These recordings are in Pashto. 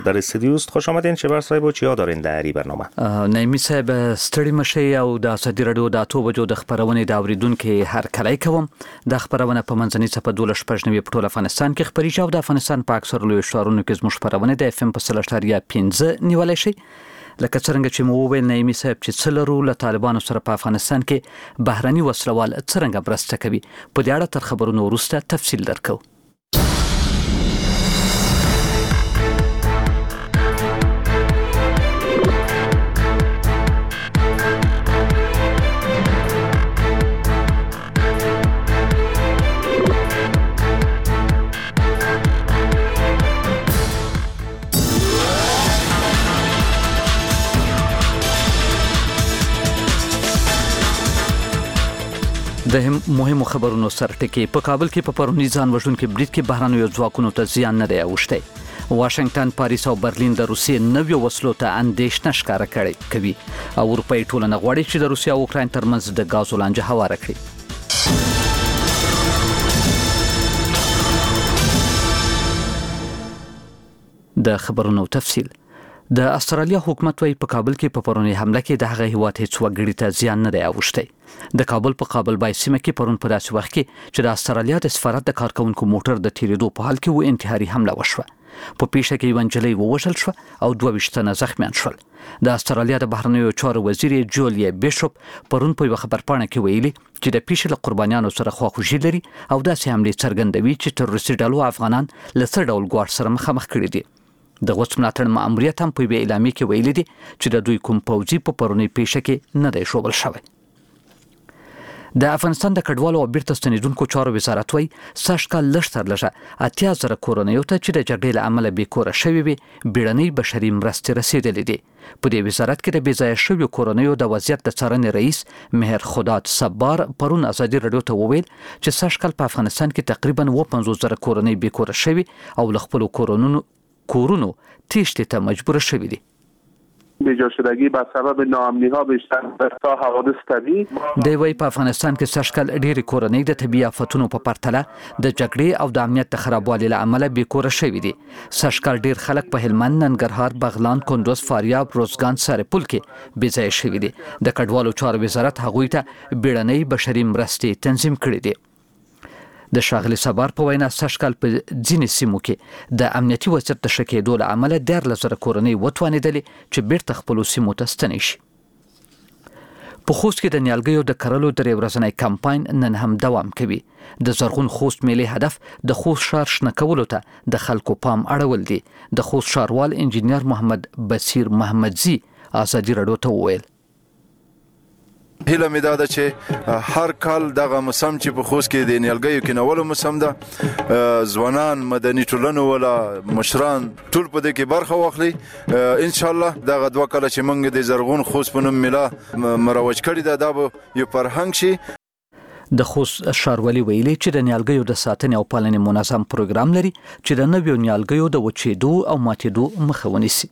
در استودیو است. خوش آمدین شهبر صاحب. چیا دارین در این برنامه؟ نعیمی صاحب ستړي مشي او د ازادي رادیو د 8 بجو د خبرونې د اوریدونکو هر کله کوم د خبرونه په منځني صفه 12 په ټول افغانستان کې خبري شو. د افغانستان په اکثر لوی شهرونو کې زموږ خبرونه د FM په 3.15 نیولای شي. لکه څنګه چې مو وویل نعیمی صاحب چې څلورو له طالبانو سره په افغانستان کې بهراني وسلوال څنګه مرسته کوي په دې اړه تر خبرونو وروسته تفصیل درکو. د مهمو خبرونو سرټکی په کابل کې په پرونی ځان وژونکي برید کې بهرانيو ځواکونو ته زیان نه دی اوښتی. واشنگټن، پاریس او برلین د روسیې نویو وسلو ته اندېښنه ښکاره کوي او اروپایي ټولنه غواړي چې د روسیا او اوکراین ترمنځ د غازو لانجه هواره کړي. د خبرونو تفصیل. د استرالیا حکومت وايي په کابل کې په پرونی حمله کې د هغه هیواد هیڅ وګړي ته زیان نه دی اوښتی. د کابل په قابل بای سیمه کې پرون په داسې وخت کې چې د استرالیا د سفارت د کارکونکو موټر د تیریدو په حال کې و انتحاري حمله وشوه. په پیښه کې یو نجلۍ ووژل شوه او 22 تنه زخمیان شول. د استرالیا د بهرنیو چارو وزیر جولیا بیشوپ پرون په خبرپاڼه کې ویلي چې د پیښې له قربانیانو سره خواخوږي لري او داسې حمله څرګندوي چې تروریستي ډلو افغانان له څه ډول ګواښ سره مخامخ کړي دي. د غوڅ ملاتړ ماموریت هم په اعلامیه کې ویلي دي چې د دوی کوم پوځي په پرونی پیښه کې نه دی شوبل شوی. د افغانستان د کډوالو او بیرته ستنیدونکو چارو وزارت وايي سږکال لږ تر لږه 80,000 کورنیو ته چې د جګړې له امله بیکوره شوي وي بیړنۍ بشري مرستې رسیدلې دي. په دې وزارت کې د بې ځایه شویو کورنیو د وضعیت د څارنې رئیس مهر خداد صبار پرون ازادي رادیو ته وویل چې سږکال په افغانستان کې تقریبا 50,000 کورنۍ بیکوره شوي او له خپل کورونو تیشته ته مجبور شوی دي. بیجا شدگی به سبب ناامنی ها بیشتر تا حوادث طبیعی دی وی په افغانستان کې سږکال ډېری کورنۍ د طبیعي آفتونو په پرتله د جګړې او د امنیت د خرابوالي له امله بیکوره شوي دي. سږکال ډېر خلک په هلمند، ننګرهار، بغلان، کندوز، فاریاب، روزګان، سرپل کې بې ځایه شوي دي. د کډوالو چارو وزارت هغوی ته بیړنۍ بشري مرستې تنظیم کړي دي. د شاغلي صبر په وینا سږکال په ځینې سیمو کې د امنیتي وضعیت د ښه کېدو له امله 13,000 کورنۍ وتوانېدلې چې بیرته خپلو سیمو ته ستنې شي. په خوست کې د نیالګیو د کرلو درې ورځنی کمپاین نن هم دوام کوي. د زرغون خوست میلې هدف د خوست ښار شنه کولو ته د خلکو پام اړول دي. د خوست ښاروال انجینیر محمد بصیر محمدزي ازادي رادیو ته وویل هیله مې دا ده چې هر کال دغه موسم چې په خوست کې د نیالګیو کینولو موسم ده ځوانان مدني ټولنو ولا مشران ټول په دې کې برخه واخلي. ان شاء الله دغه دوه کال چې موږ د زرغون خوست په نوم میله مروج کړی ده دا به یو فرهنګ شي. د خوست ښاروالي ویلي چې د نیالګیو د ساتنې او پالنې منظم پروګرام لري چې د نویو نیالګیو د وچېدو او ماتېدو مخه ونیسي.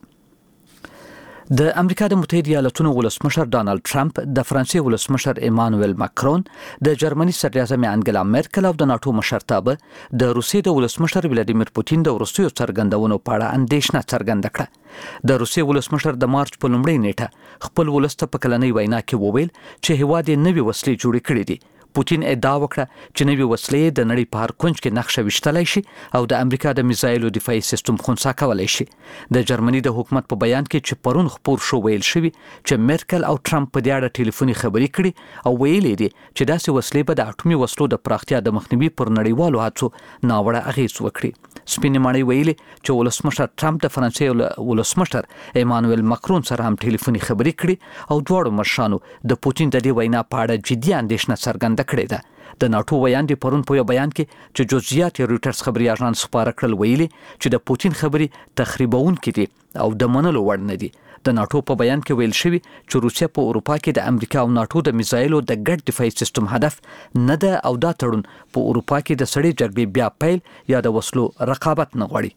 د امریکا د متحده ایالاتونو ولسمشر ډانلډ ټرمپ، د فرانسې ولسمشر ایمانوئل ماکرون، د جرمني صدر اعظم انګلا مرکل او د ناتو مشرتابه د روسیې د ولسمشر ولادیمیر پوتین د وروستیو څرګندونو په اړه اندېښنه څرګنده کړه. د روسیې ولسمشر د مارچ په لومړۍ نیټه خپل ولس ته په کلنۍ وینا کې وویل چې هیواد یې نوې وسلې جوړې کړې دي. پوتین ادعا وکړه چې نوې وسلې د نړۍ په هر کونج کې نقشه ویشتلی شي او د امریکا د میزایلو دفاعي سیستم خنثی کولی شي. د جرمني د حکومت په بیان کې چې پرون خپور شو ویل شوي چې مرکل او ټرمپ په دې اړه ټلیفوني خبرې کړي او ویلي دي چې داسې وسلې به د اټومي وسلو د پراختیا د مخنیوي پر نړیوالو هڅو ناوړه اغېز وکړي. سپینې ماڼۍ ویلي چې ولسمشر ټرمپ د فرانسې ولسمشر ایمانوئل ماکرون سره هم ټلیفوني خبرې کړي او دواړو مشرانو د پوتین د دې وینا په اړه جدي اندېښنه څرګنده کړې ده. د ناتو ویاندې پرون په یو بیان کې چې جزئیات یې رویټرز خبري اژانس خپاره کړل ویلي چې د پوتین خبري تخریبونکې دي او د منلو وړ نه دي. د ناتو په بیان کې ویل شوی چې روسیا په اروپا کې د امریکا او ناتو د میزایلو د ګډ دفاعي سیستم هدف نه ده او دا تړون په اروپا کې د سړې جګړې بیا پیل یا د وسلو رقابت نه غواړي.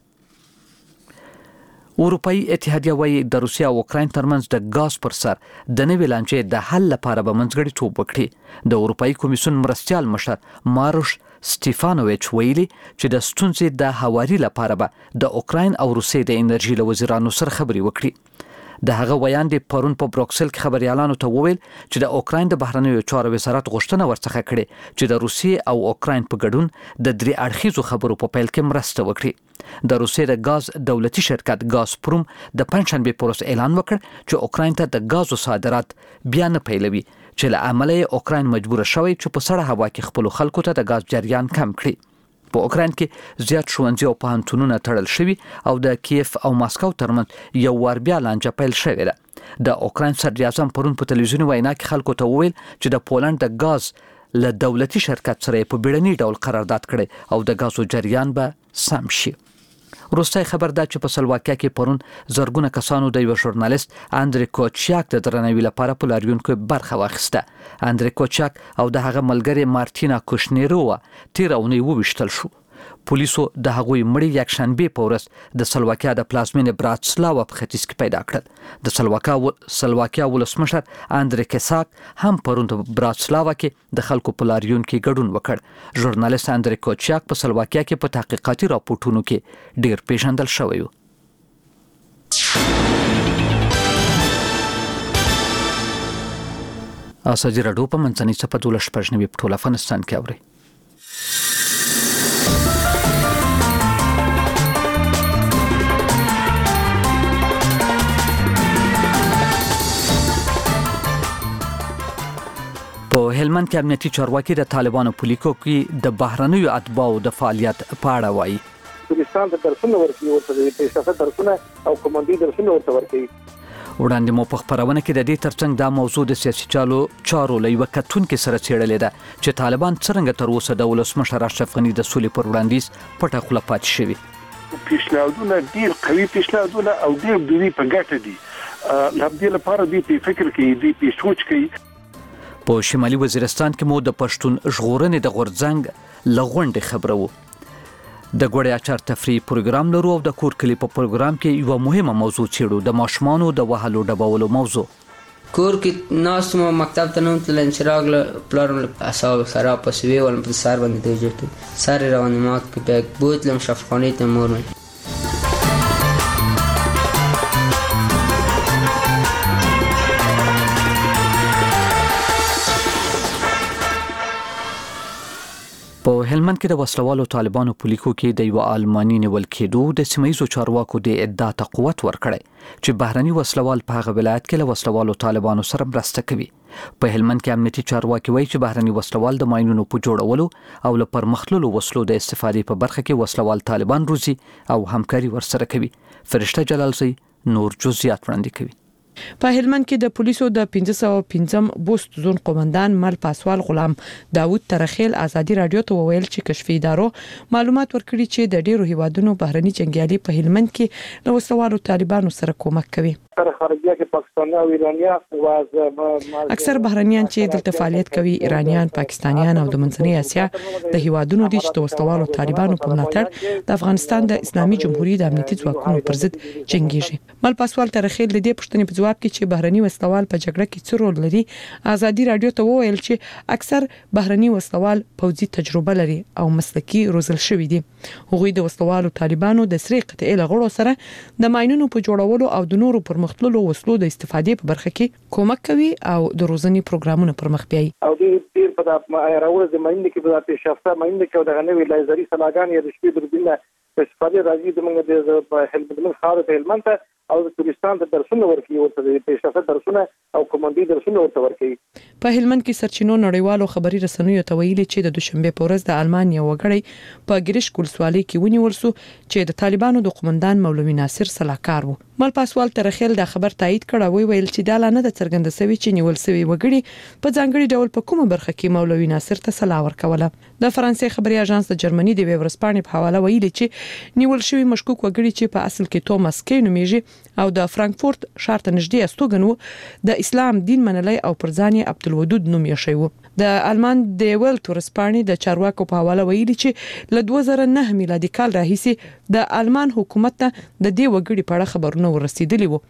اروپایي اتحادیه وايي د روسیا او اوکراین ترمنځ د غاز پر سر د نوې لانجې د حل لپاره به منځګړیتوب وکړي. د اروپایي کمیسیون مرستیال مشر ماروش سټيفانوویچ ویلي چې د ستونزې د هواري لپاره به د اوکراین او روسیې د انرژي له وزیرانو سره خبرې وکړي. د هغه ویاند پرون په بروکسل کې خبريالانو ته وویل چې د اوکراین د بهرنیو چارو وزارت غوښتنه ورڅخه کړې چې د روسیې او اوکراین په ګډون د درې اړخیزو خبرو په پیل کې مرسته وکړي. د روسیې د غاز دولتي شرکت غازپروم د پنځشنبه پر ورځ اعلان وکړ چې اوکراین ته د غازو صادرات بیا نه پیلوي، چې له امله اوکراین مجبور شوی چې په سړه هوا کې خپل خلکو ته د غاز جریان کم کړي. په اوکراین کې زیات ښوونځي او پوهنتونونه تړل شوي او د کیف او ماسکو ترمنځ یو وار بیا لانجه پیل شوې ده. د اوکراین صدر اعظم پرون په تلویزیوني وینا کې خلکو ته وویل چې د پولند د غاز له دولتي شرکت سره په بیړني ډول قرارداد کړي او د غازو جریان به سم شي. روسي خبر ده چې په سلواکیا کې پرون زرګونه کسانو د یو ژورنالیست اندری کوچیاک د درناوي لپاره په لاریون کې برخه واخیسته. اندری کوچیاک او د هغه ملګری مارتینا کوشنیرووا تیر اونۍ وویشتل شو. پولیسو د هغوی مړی یکشنبه په ورځ د سلواکیا د پلازمینې براتسلاوا په ختیځ کې پیدا کړل. د سلواکیا ولسمشر اندری کساک هم پرون په براتسلاوا کې د خلکو په لاریون کې ګډون وکړ. ژورنالیست اندری کوچیاک په سلواکیا کې په تحقیقاتي راپورټونو کې ډیر پیژندل شوی و. اساجي راډیو په منځنۍ صفه 12 په ټول افغانستان کې اوري. په هلمند کې امنیتي چارواکي د طالبانو په لیکو کې د بهرنیو اتباعو د فعالیت په اړه وایي. پاکستان ته درسونه ورکوي ورته د پیشرفت درسونه او کمانډي درسونه ورته ورکوي. وړاندې مو په خبرونه کې د دې ترڅنګ دا موضوع د سیاسي چارو له یو کتونکو سره څېړلې ده چې طالبان څنګه تر اوسه د ولسمشر اشرف غني د سولې پر وړاندیز پټه خوله پاتې شوي. پیشنهادونه ډیر قوي پیشنهادونه او ډیر دوی په ګټه دي. لابد لپاره دي په فکر کې دي په سوچ کې. په شمالي وزیرستان کې مو د پښتون ژغورنې د غورځنګ لغونډه خبره وو. د ګوړې اچار تفریح پروګرام لرو او د کور کلی په پروګرام کې یو مهمه موضوع چیرو د ماشومانو د وهلو ډبولو موضوع. کور کې ناس مو مکتب ته نوم تل انشراغ له پلارم اصحاب سره پسوي ول په سر باندې دوجه سر روانه مات کې بوتلم شفخانه ته مور مې په هلمند کې د وسلوالو طالبانو په لیکو کې د یو آلماني نیول کېدو د سیمایي چارواکو د ادعا ته قوت ورکړی چې بهرني وسلوال په هغه ولایت کې له وسلوالو طالبانو سره مرسته کوي. په هلمند کې امنیتي چارواکي وایي چې بهرني وسلوال د ماینونو په جوړولو او له پرمختللو وسلو د استفادې په برخه کې وسلوال طالبان روزي او همکاري ورسره کوي. فرشته جلالزی نور جزئیات وړاندې کوي. په هلمند کې د پولیسو د 505 بوست زون قومندان مل پاسوال غلام داوود ترخیل ازادي رادیو ته وویل چې کشفي ادارو معلومات ورکړي چې د ډیرو هیوادونو بهرني جنگیالي په هلمند کې له وسلوالو طالبانو سره کومک کوي. خارجيه کې پاکستاني او ایرانیان اکثر بهرنیان چې دلته فعالیت کوي ایرانیان، پاکستانیان او د منځنۍ اسیا د هیوادونو دي چې د وسلوالو طالبانو په ملاتړ د افغانستان د اسلامي جمهوریت د امنیتي ځواکونو پر ضد جنگيږي. مل پاسوال ترخیل د دې پوښتنې په جواب کې چې بهرني وسلوال په جګړه کې څه رول لري ازادي رادیو ته وویل چې اکثر بهرني وسلوال پوځي تجربه لري او مسلکي روزل شوی دي. هغوی د وسلوالو طالبانو د سری قطعي لغړو سره د ماینونو په جوړولو او د نورو پرمختللو وسلو د استفادې په برخه کې کومک کوي او د روزنې پروګرامونه پرمخ بیاي. او د په راوړل د ماینونو کې په پیشرفته ماینونو کې د غنوي لایزري سلاګان یا د شپې دوربینه په استفادې راځي د موږ د په هلمند خاور په هلمند او د تورستان د درسونه ورکوي ورته د پیشرفته درسونه او کمانډي درسونه ورته ورکوي. په هلمند کې سرچینو نړیوالو خبري رسنیو ته ویلي چې د دوشنبه په ورځ د المانیا وګړي په ګریش کولسوالۍ کې ونیول شو چې د طالبانو د قومندان مولوي ناصر صلاحکار وو. مل پاسوال ترخیل د خبر تایید کړه ویل چې دا لانه د څرګند سوي چې نیول سوي وګړي په ځانګړي ډول په کومه برخه کې مولوي ناصر ته صلاح ورکوله. د فرانسې خبري اژانس د جرمني د ویبرسپانې په حواله ویلي چې نیول شوی مشکوک وګړي چې په اصل کې توماس کی نومیږي او د فرانکفورت ښار ته نږدې استوګن وو د اسلام دین منلای او پرځان عبدالودود نوم یې شوی وو. د آلمان د ولټ ورسپانې د چارواکو په حواله ویلي چې ل 2009 میلادي کال راهیسي د آلمان حکومت ته د دې وګړي په اړه خبرونه ورسېدلي وو.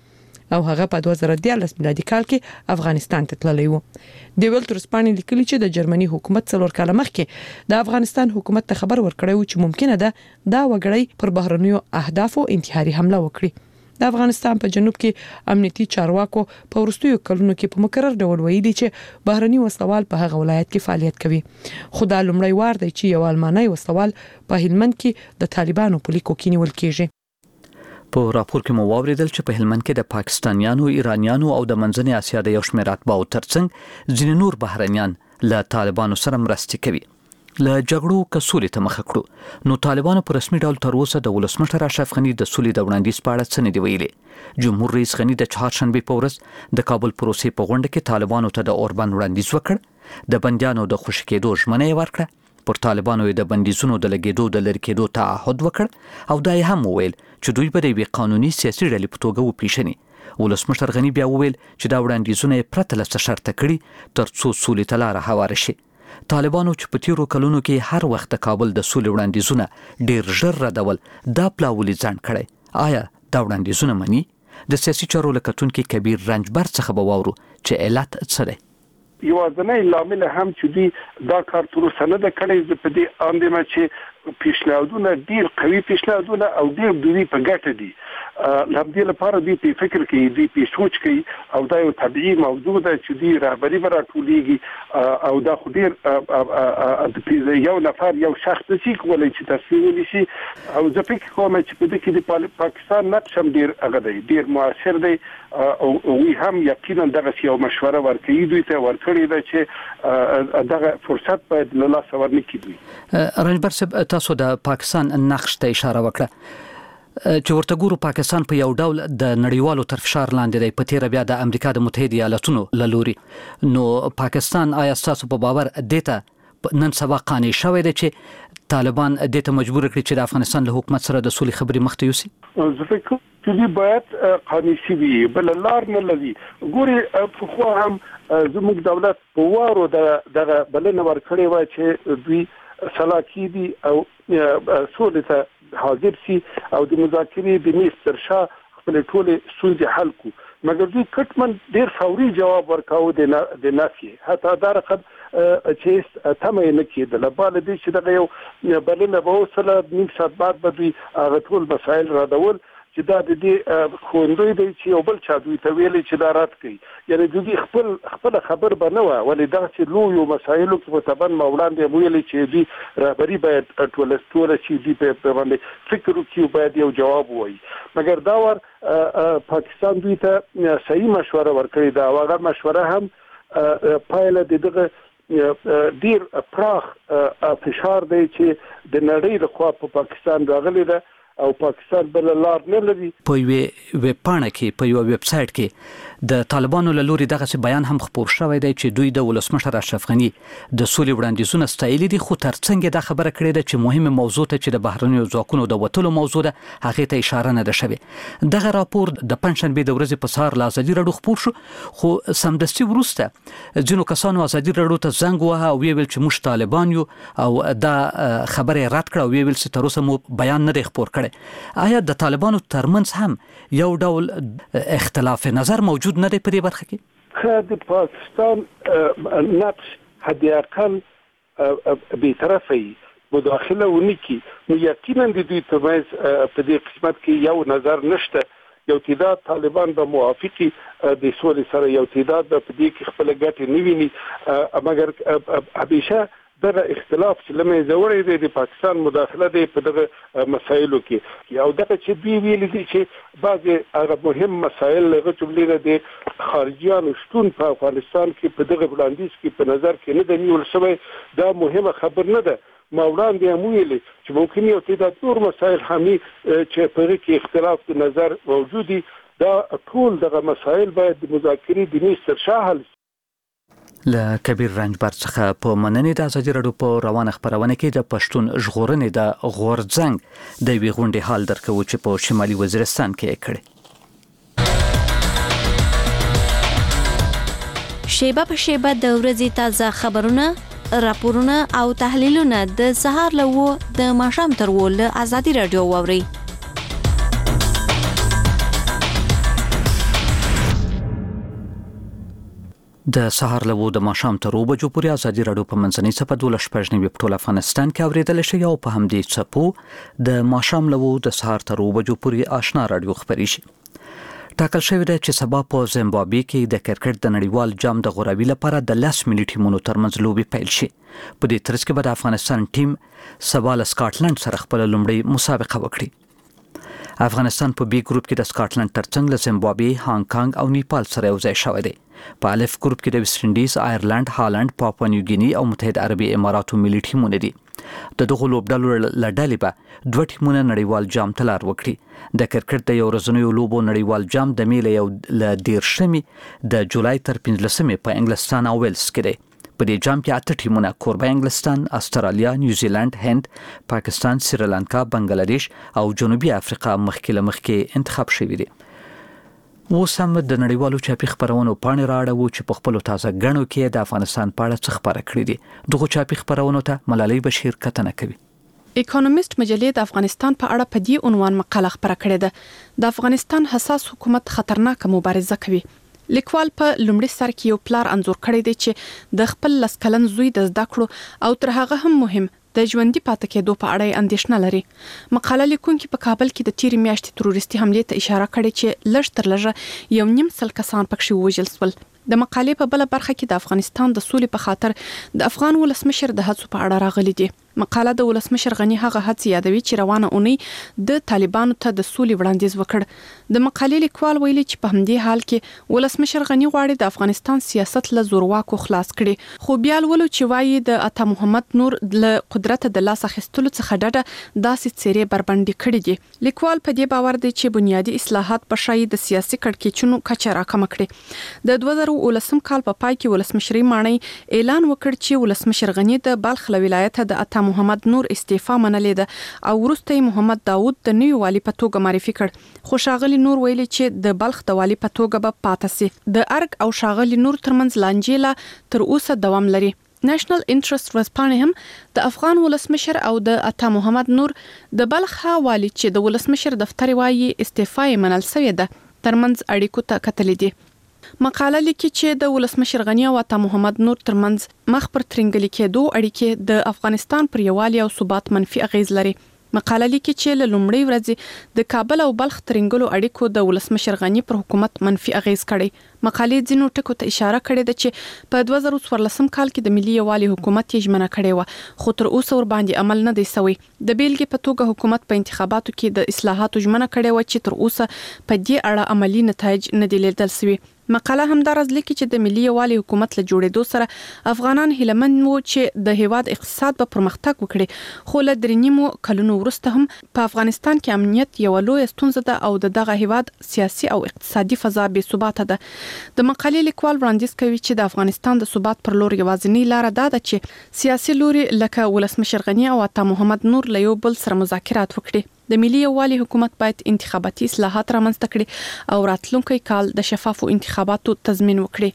او هغه په 2014 میلادي کال کې افغانستان ته تللی و. د ولټرس پاڼې لیکلي چې د جرمني حکومت 4 کال مخکې د افغانستان حکومت ته خبر ورکړی و چې ممکنه ده دا وګړي پر بهرنیو اهدافو انتحاري حمله وکړي. د افغانستان په جنوب کې امنیتي چارواکو په وروستیو کلونو کې په مکرر ډول ویلي چې بهرني وسلوال په هغه ولایت کې فعالیت کوي. خو دا لومړی وار دی چې یو الماني وسلوال په هلمند کې د طالبانو په لیکو کې نیول کېږي. په راپور کې مو واوریدل چې په هلمند کې د پاکستانیانو، ایرانیانو او د منځنۍ اسیا د یو شمېر اتباعو ترڅنګ ځینې نور بهرنیان له طالبانو سره مرستې کوي. له جګړو کسولې ته مخ کړو نو طالبانو په رسمي ډول تر اوسه د ولسمشر اشرف غنی د سولې د وړاندیز په اړه څه نه دی ویلي. جمهور رئیس غنی د چهارشنبه په ورځ د کابل پروسې په غونډه کې طالبانو ته د اوربند وړاندیز وکړ. د بندیانو د خوشی کېدو ژمنه یې ورکړه. پر طالبانو د بندیزونو د لګېدو د لری کېدو تعهد وکړ او دا یې هم وویل چې دوی به د قانوني سیاسي ډلې په توګه وپیژني. ولسمشر غنی بیا وویل چې دا وړاندیزونه پرته له څه شرط کړي ترڅو سولې ته لار هواره شي. طالبانو چې په تیرو کلونو کې هر وخت د کابل د سولې وړاندیزونه ډیر ژر ردول دا پلاولي ځان کړي. آیا دا وړاندیزونه مني؟ د سیاسي چارو لکتونکو کبیر رنجبر څخه به واورو چې علت څه دی. یوازینی لامل هم چې دی دا کار تر اوسه نه ده کړی. زه په دې اندېښمه چې پیشنهادونه ډیر قوي پیشنهادونه او ډیر دوی په ګټه دي. لامل لپاره دی په فکر کې دی په سوچ کې او دا یو طبيعي موضوع ده چې دی رهبری راټولېږي او دا خو ډیر یو نفر یو شخص چې کولای چې تصمیم ونیسي او زه فکر کوم چې په دې کې د پاکستان نقش هم ډیر هغه دی ډیر موثر دی او وی هم یقینا دغه یو مشوره ورکړي دوی ته ورکړي ده چې دغه فرصت باید له لاسه ورنکړي. رنجبر صاحب تاسو د پاکستان نقش ته اشاره وکړه چې ورته ګورو پاکستان په یو ډول د نړیوالو تر فشار لاندې دی په تیر بیا د امریکا د متحده ایالاتونو لوري. نو پاکستان آیا تاسو په باور دیته نن سبا قانع شوی دی چې طالبان دیته مجبور کړي چې د افغانستان له حکومت سره د سولې خبرې مخ ته یوسي؟ زه فکر چې دی باید قانع شي بل لار نه لري. ګوري خو هم زموږ دولت په وارو دغه بلنه ورکړې و چې دوی سلاکي دي او سولې ته حاضر سي او د مذاکرې د میز تر شا خپل ټول ستونزې حل کو. مګر دوی کټمن ډیر فوري جواب ورکاو د نفي حتی دا رقم چې تمه نه کېدل. بل دې چې دغه یو بلنه به وسله نیم ساعت بعد به دوی هغه ټول مسایل راډول چې دا د دې خوندوی دی چې یو بل چا دوی ته ویلي چې دا رات کوي. یعنی دوی خپل خبر به نه و ولې دا چې لویو مسایلو کې په تبن مولاند ویلي چې دوی رهبری باید ټول چې دوی په باندې فکر وکړي باید یو جواب وایي. مګر دا ور پاکستان دوی ته صحیح مشوره ورکړي دا هغه مشوره هم پایله دغه ډیر پراخ فشار دی چې د نړۍ لخوا په پاکستان راغلی ده او پاکستان بل لار نه لري. په ویب پاڼه کې په یو ویب سایت کې د طالبانو له لوري دغه بیان هم خپور شوی دی چې دوی د ولسمشر اشرف غنی د سولې وړاندیزونه ستایلي دي خو ترڅنګ دا خبره کړې ده چې مهمه موضوع ته چې د بهرنیو ځواکونو د وټلو موضوع ده هغه ته اشاره نه ده شوې. دغه راپور د پنځشنبه د ورځې په سهار له ازادي راډیو خپور شو خو سمدستي وروسته ځینو کسانو ازادي راډیو ته زنګ وهه او ویل چې موږ طالبان یو او دا خبره رد کړه او ویل چې تر اوسه مو بیان نه دی خپور کړی. آیا د طالبانو ترمنځ هم یو ډول اختلاف نظر موجود نه دی په دې برخه کې؟ د پاکستان نقش حد اقل بی‌طرفه مداخله ونکي نو یقینا د دوی ترمنځ په دې قسمت کې یو نظر نشته. یو تعداد طالبان به موافقي د سولې سره یو تعداد په دې کې خپل ګټې نه ویني. مګر همیشه دغه اختلاف چې لمه زوري دی د پاکستان مداخله دی په دغه مسایلو کې او دغه چې دوی ویلي دي چې بعضي هغه مهم مسایل لږ جملې د خارجيانو شتون په افغانستان کې په دغه وړاندیز کې په نظر کې نه دی نیول شوی. دا مهمه خبر نه ده. ما وړاندې هم ویلي چې ممکن یو تعداد نور مسایل همي چې په کې اختلاف د نظر موجود دي دا ټول دغه مسایل باید د مذاکرې د میز تر شا حل. له کبیر رنجبر څخه په مننې د ازادي راډیو په روانه خبرونه کې د پښتون ژغورنې د غورځنګ د وی غونډې حال درکو چې په شمالي وزیرستان کې کړي. شیبه په شیبه د ورځې تازه خبرونه، راپورونه او تحلیلونه د سهار له د ماښام تر له ازادي راډیو واوري. د سهار له د ماښام تر 2 بجو پورې ازادي راډیو په منځنۍ صفحه 12 په ټول افغانستان کې اوریدل شي او په همدې څپو د ماښام له د سهار تر 2 بجو پورې آشنا راډیو خبري شي. ټاکل شوی دی چې سبا په زیمبابوې کې د کرکټ د نړیوال جام د غوراوي لپاره د 10 ملي ټیمونو ترمنځ لوبي پیل شي. په دې ترڅ کې به د افغانستان ټیم سبا له سکاټلند سره خپل لومړی مسابقه وکړي. افغانستان په بي ګروپ کې د سکاټلند ترڅنګ له زیمبابوې، هانګ کانګ او نیپال سره یو ځای شوی دی. په الف ګروپ کې د ویسټ انډیز، آیرلند، هالند، پاپوا نیو ګینی او متحده عربي اماراتو ملي ټیمونه دي. د دغه لوبډلو له ډلې به 2 ټیمونه نړیوال جام ته لار وکړي. د کرکټ د یو ورځنیو لوبو نړیوال جام د میله یو ل 13 د جولای تر 15 په انګلستان او ویلز کې دی. په دې جام کې 8 ټیمونه کوربه انګلستان، استرالیا، نیوزیلند، هند، پاکستان، سریلانکا، بنگلاديش او جنوبي افریقا مخکې انتخاب شوي دي. اوس هم د نړیوالو چاپي خبرونو پاڼې راړو چې په خپل تازه غنو کې د افغانستان په اړه څه خبره کړې دي. دغه چاپي خبرونو ته ملالۍ بشیر کتنه کوي. اکونومیست مجلې د افغانستان په اړه په دې عنوان مقاله خبره کړې ده. د افغانستان حساس حکومت خطرناک مبارزه کوي. لیکوال په لومړي سر کې یو پلار انځور کړی دی چې د خپل لسکلن زوی د زده کړو او تر هغه هم مهم د ژوندۍ پاتې کېدو په اړه اندېښنه لري. مقاله لیکونکي په کابل کې د تیرې میاشتې تروریستي حملې ته اشاره کړې چې لږ تر لږه 1.5 کسان پکې ووژل شول. د مقالې په بل برخه کې د افغانستان د سولې په خاطر د افغان ولسمشر د هڅو په اړه راغلي دي. مقاله د ولسمشر غنی هغه هڅې یادوي چې روانه اونۍ د طالبانو ته د سولې وړاندیز وکړ. د مقالې لیکوال ویلي چې په همدې حال کې ولسمشر غنی غواړي د افغانستان سیاست له زورواکو خلاص کړي. خو بیا ولو چې وایي د عطا محمد نور له قدرت د لاس اخیستلو څخه ډډه داسې څیرې بربنډي کړې دي. لیکوال په دې باور دی چې بنیادی اصلاحات په شای د سیاسي کړکېچونو کچه راکم کړي. د 2019 کال په پای کې ولسمشري ماڼۍ اعلان وکړ چې ولسمشر غنی د بلخ ولایت د عطا محمد نور استعفا منلې ده او وروسته محمد داوود د نوي والی په توګه معرفي کړ. خو شاغلی نور ویلي چې د بلخ د والی په توګه به پاتې سي. د ارګ او شاغلی نور ترمنځ لانجې تر اوسه دوام لري. نېشنل انټرست ورسپانې هم د افغان ولسمشر او د عطا محمد نور د بلخ والی چې د ولسمشر دفتر وايي استعفا یې منل شوې ده ترمنځ اړیکو ته کتلې دي. مقاله لیکي چې د ولسمشر غنی او عطا محمد نور ترمنځ مخ پر ترنګلي کېدو اړیکې د افغانستان پر یووالي او ثبات منفي اغیز لري. مقاله لیکي چې له لومړۍ ورځې د کابل او بلخ ترنګلو اړیکو د ولسمشر غنی پر حکومت منفي اغیز کړي. مقالې ځینو ټکو ته اشاره کړې ده چې په 2014 کال کې د ملي یووالي حکومت یې ژمنه کړې و خو تر اوسه ور باندې عمل نه دی شوی. د بیلګې په توګه حکومت په انتخاباتو کې د اصلاحاتو ژمنه کړې و چې تر اوسه په دې اړه عملی نتایج نه دي لیدل شوي. مقاله هم دا راځي چې د ملي یووالي حکومت له جوړېدو سره افغانان هیلمن وو چې د هیواد اقتصاد به پرمختګ وکړي. خو له 3 کلونو وروسته هم په افغانستان کې امنیت یو لوی ستونزه ده او دغه هیواد سیاسي او اقتصادي فضا بې ثباته ده. د مقالې لیکوال وړاندیز کوي چې د افغانستان د ثبات پر لور یوازینی لار ده چې سیاسي لوري لکه ولسمشر غنی او عطا محمد نور له یو بل سره مذاکرات وکړي. د ملي یووالي حکومت باید انتخاباتي اصلاحات رامنځته کړي او راتلونکي کال د شفافو انتخاباتو تضمین وکړي.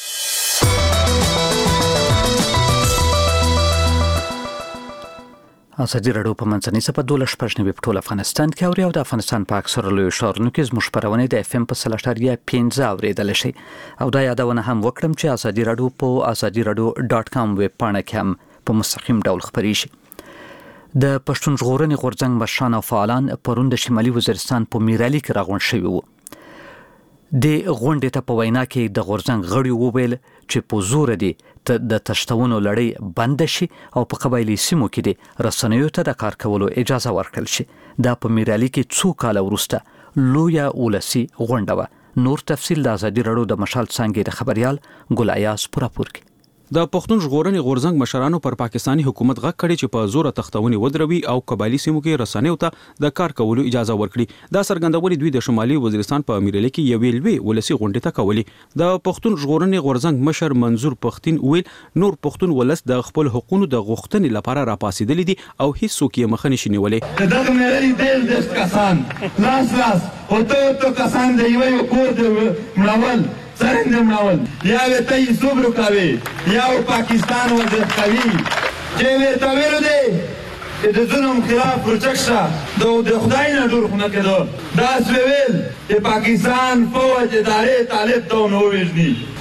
ازادي راډیو په منځنۍ صفحه 12 په ټول افغانستان کې اوري او د افغانستان په اکثره لوی ښارونو کې زموږ خبرونه د اف ام په 3.15 اوریدل شي. او دا یادونه هم وکړم چې ازادي راډیو په azadiراdio.com ویب پاڼه کې هم په مستقیم ډول خبري شي. د پښتون ژغورنې غورځنګ مشران او فعالان پرون د شمالي وزیرستان په میرالي کې راغونډ شوي وو. د غونډې ته په وینا کې د غورځنګ غړي وویل چې په زور دي د تشتونو لړۍ بند شي او په قبایلی سیمو کې دي رسنیو ته د کار کولو اجازه ورکړل شي. دا په میرالي کې څو کال وروسته لویه ولسی غونډه و. نور تفصیل د ازادي راډیو د مشال څنګه د خبريال ګل ایاز پورapur کې. د پښتون ژغورنې غورځنګ مشرانو پر پاکستانی حکومت غږ کړی چې په زور تختونې ودروي او قبایلی سیمو کې رسنیو ته د کار کولو اجازه ورکړي. دا څرګندونې دوی د شمالي وزیرستان په میرالي کې یو ویلوي ولسی غونډه ته کولی. د پښتون ژغورنې غورځنګ مشر منظور پښتين ویل نور پښتون ولس د خپل حقوقو د غوښتنې لپاره راپاسېدل دي او هیڅ څوک یې مخه نشي نیولې. دغه میرالي د کسان لاس او ته کسان د یو کور د مړول سرنده مړول یا وته یې صبر کوي یا پاکستان وځي کوي چې ورته ویل دي چې د ظلم خلاف پروتکشن د خدای نه ډور خونه کړو دا سویل چې پاکستان فوج ادارې طالب ته نو ویل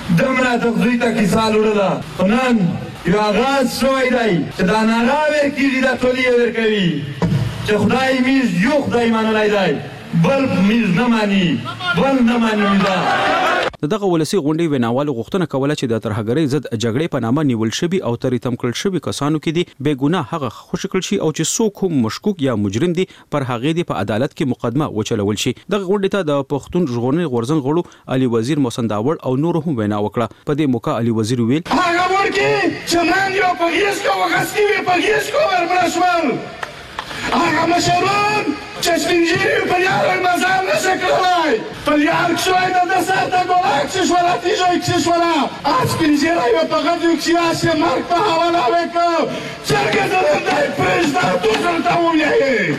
دمره تغذوی ته کیسه لوړله نن یو آغاز شوی دی چې دا نغه ورکېږي دا ټول یې ورکوي چې خدای میز یو خدای منلی دی بل میز نه مانی بل نه مانی دا دغه ولسی غونډې ویناوال غوښتنه کوله چې د ترهګرۍ ضد جګړې په نامه نیول شوی او ترې تم کړل شوی کسانو کې دي بې ګناه هغه خوشی کړل شي او چې څوک هم مشکوک یا مجرم دي پر هغه دي په عدالت کې مقدمه وچلول شي دغه غونډې ته د پښتون ژغورنې غورځنګ غړو علي وزیر محسن داوړ او نور هم وینا وکړه په دې موقع علي وزیر ویل هغه ورکی چې من یو په هیڅ کو وغستی وي په هیڅ کو ورمشول هغه مشرون چې سپینجیری په یارو مزار نشه کړلای په یار کشوی د دسر د ګولاک چې شولا تیجوی چې شولا از سپینجیری و فقط یو کشیاسی مرگ په حوالا وکو چرگه زدندای پرشتا تو سرطاونیه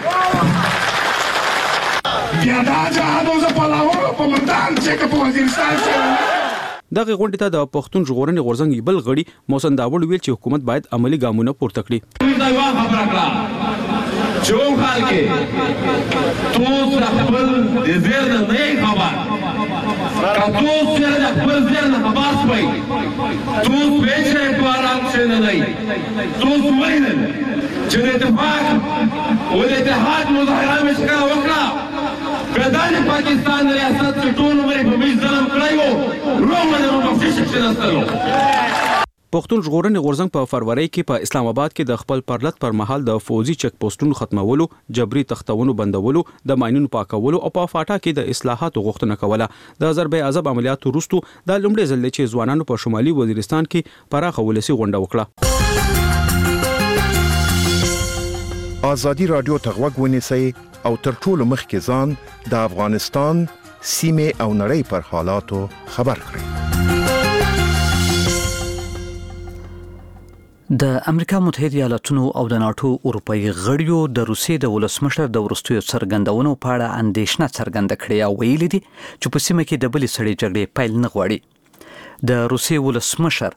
بیا دا جهادو ز په لاهور په مردان چې که په وزیرستان چې دغه غونډې ته د پښتون ژغورنې غورځنګ بل غړي محسن داوړ ویل چې حکومت باید عملی ګامونه پورته کړي چون حال کې تو خپل د زیر نه خبر کتو سره د خپل زیر نه خبر شوي تو ویچه په آرام څه نه دی تو ویل چې د اتفاق او د اتحاد مظاهره مشکل وکړه بدل پاکستان ریاست ټول عمر په میز ظلم کړیو رومه د مفشش شناستلو پښتون ژغورنې غورځنګ په فروری کې په اسلام آباد کې د خپل پرلط پر مهال د فوزي چک پوسټونو ختمولو جبري تختونو بندولو د ماينونو پاکولو او په فاټا کې د اصلاحاتو غوښتنه کوله د ضربه عذاب عملیاتو وروسته د لومړي ځل چې ځوانانو په شمالي وزیرستان کې پراخه ولسی غونډه وکړه ازادي رادیو ته غوږ ونیسئ او تر ټولو مخکې ځان د افغانستان سیمه او نړۍ پر حالاتو خبر کړئ د امریکا متحده ایالاتونو او د ناتو اروپאי غړیو د روسیې د ولسمشر د ورستیو څرګندونو په اړه اندېښنه څرګنده کړې او ویلي دي چې په سیمه کې د بلې سړې جګړې پیل نه غواړي د روسیې ولسمشر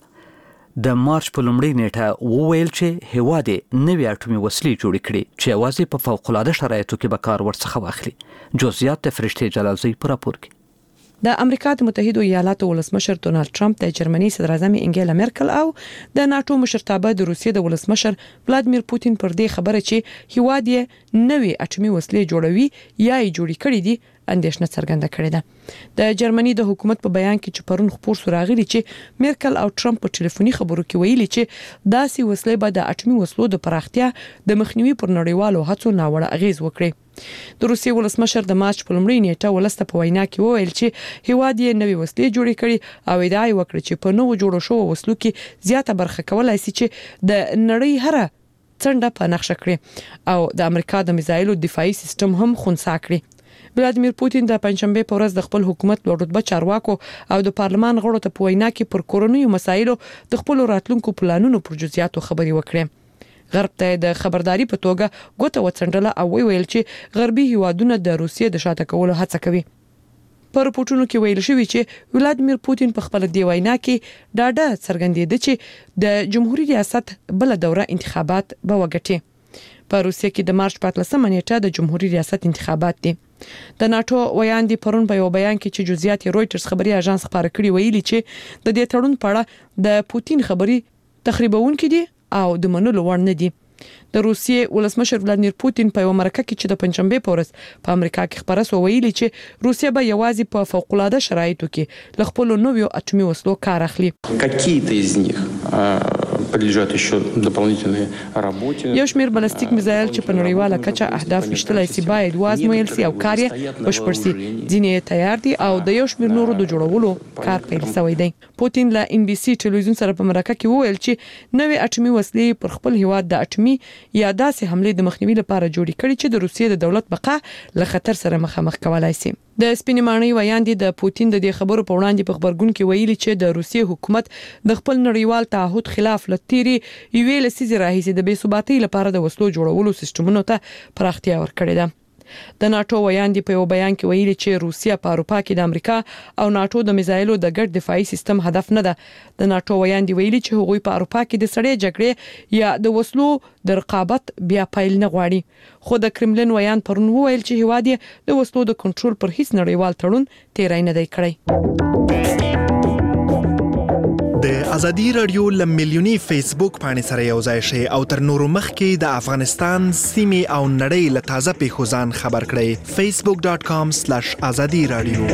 د مارچ په لومړۍ نیټه وویل چې هیواد نوې اټومي وسلې جوړې کړې چې یوازې په فوق العاده شرایطو کې به کار ورڅخه واخلي جزئیات د فرشته جلالزی پر راپور کې د امریکا د متحده ایالاتو ولسمشر ډونالد ټرمپ د جرمني صدر اعظم انګیلا مرکل او د ناتو مشرتابه د روسیې د ولسمشر ولادیمیر پوتین پر دې خبره چې هیواد یې نوې اټومي وسلې جوړوي یا یې جوړې کړې دي اندېښنه څرګنده کړې ده د جرمني د حکومت په بیان کې چې پرون خبر سراغلي چې مرکل او ټرمپ په ټلیفوني خبرو کې ویلي چې داسې وسلې به د اټومي وسلو د پراختیا د مخنیوي پر نړیوالو هڅو ناوړه اغیز وکړي د روسیې ولسمشر د مارچ په لومړۍ نیټه ولسته په وینا کې وویل چې هیواد یې نوې وسلې جوړې کړې او ادعا یې وکړه چې په نوو جوړو شوو وسلو کې زیاته برخه کولای شي چې د نړۍ هره څنډه په نقشه کړي او د امریکا د میزایلو دفاعي سیستم هم خنثی کړي ولادیمیر پوتین د پنځشنبه په ورځ د خپل حکومت لوړ رتبه چارواکو او د پارلمان غړو ته په وینا کې پر کورونی مسایلو د خپل راتلونکو پلانونو پر جزئیاتو خبري وکړه غرب ته د خبرداري په توګه ګوته وڅنډله او ویل چې غربي هیوادونه د روسیې د شاته کولو هڅه کوي پر رپورټونو کې ویل شوی چې ولادیمیر پوتین په خپل دی وینا کې ډاډه څرګندېده چې د جمهوریت ریاست بل دوره انتخابات به وګټي په روسیې کې د مارچ 14 نیټه د جمهوریت ریاست انتخابات دي د ناتو ویاندې پرون په یو بیان کې چې جزئیات رويټرز خبري اژانس خبره کړي ویلي چې د دې تړون په اړه د پوتین خبري تخریبونکې دي او د منلو وړ نه دي د روسیې ولسمشر ولادیمیر پوتین په یو مرکه کې چې د پنځشنبه په ورځ په امریکا کې خبره سو ویلي چې روسیا به یوازې په فوق العاده شرایطو کې ل خپل نوو اټومي وسلو کار اخلي какие-то из них подлежат еще дополнительной работе یو شمېر بلستیک میزایل چې په نړیواله کچه اهداف وشتلای سي باید وازمویل سي او کار یې بشپړ سي ځینې تیار دي او د یو شمېر نورو د جوړولو کار پیل شوی دی پوتین له ان بي سي ټلویزیون سره په مرکه کې وویل چې نوې اټومي وسلې پر خپل هیواد د اټومي یا داسې حمله د مخنیوي لپاره جوړې کړي چې د روسیې د دولت بقا له خطر سره مخامخ کولای شي د سپینماني ویاندې د پوتین د دې خبرو په وړاندې په خبرګون کې ویلي چې د روسیې حکومت د خپل نړیوال تعهد خلاف لتيري یوې لسیزې راهیسې د بې ثباتۍ لپاره د وسلو جوړولو سیستمونو ته پراختیا ورکړې ده د ناتو ویاندې په یو بیان کې ویلي چې روسیا په اروپا کې د امریکا او ناتو د میزایلو د ګډ دفاعي سیستم هدف نه ده د ناتو ویاندې ویلي چې هغوی په اروپا کې د سړې جګړې یا د وسلو د رقابت بیا پایل نه غواړي خو د کرملین ویان پرون وویل چې هیواد د وسلو د کنټرول پر هیڅ نړیوال تړون تیری نه دی کړی د ازادي رادیو لملیونی فیسبوک باندې سره یو ځای شي او تر نورو مخکې د افغانستان سیمې او نړۍ له تازه پیښو ځان خبر کړئ. facebook.com/azadiradio.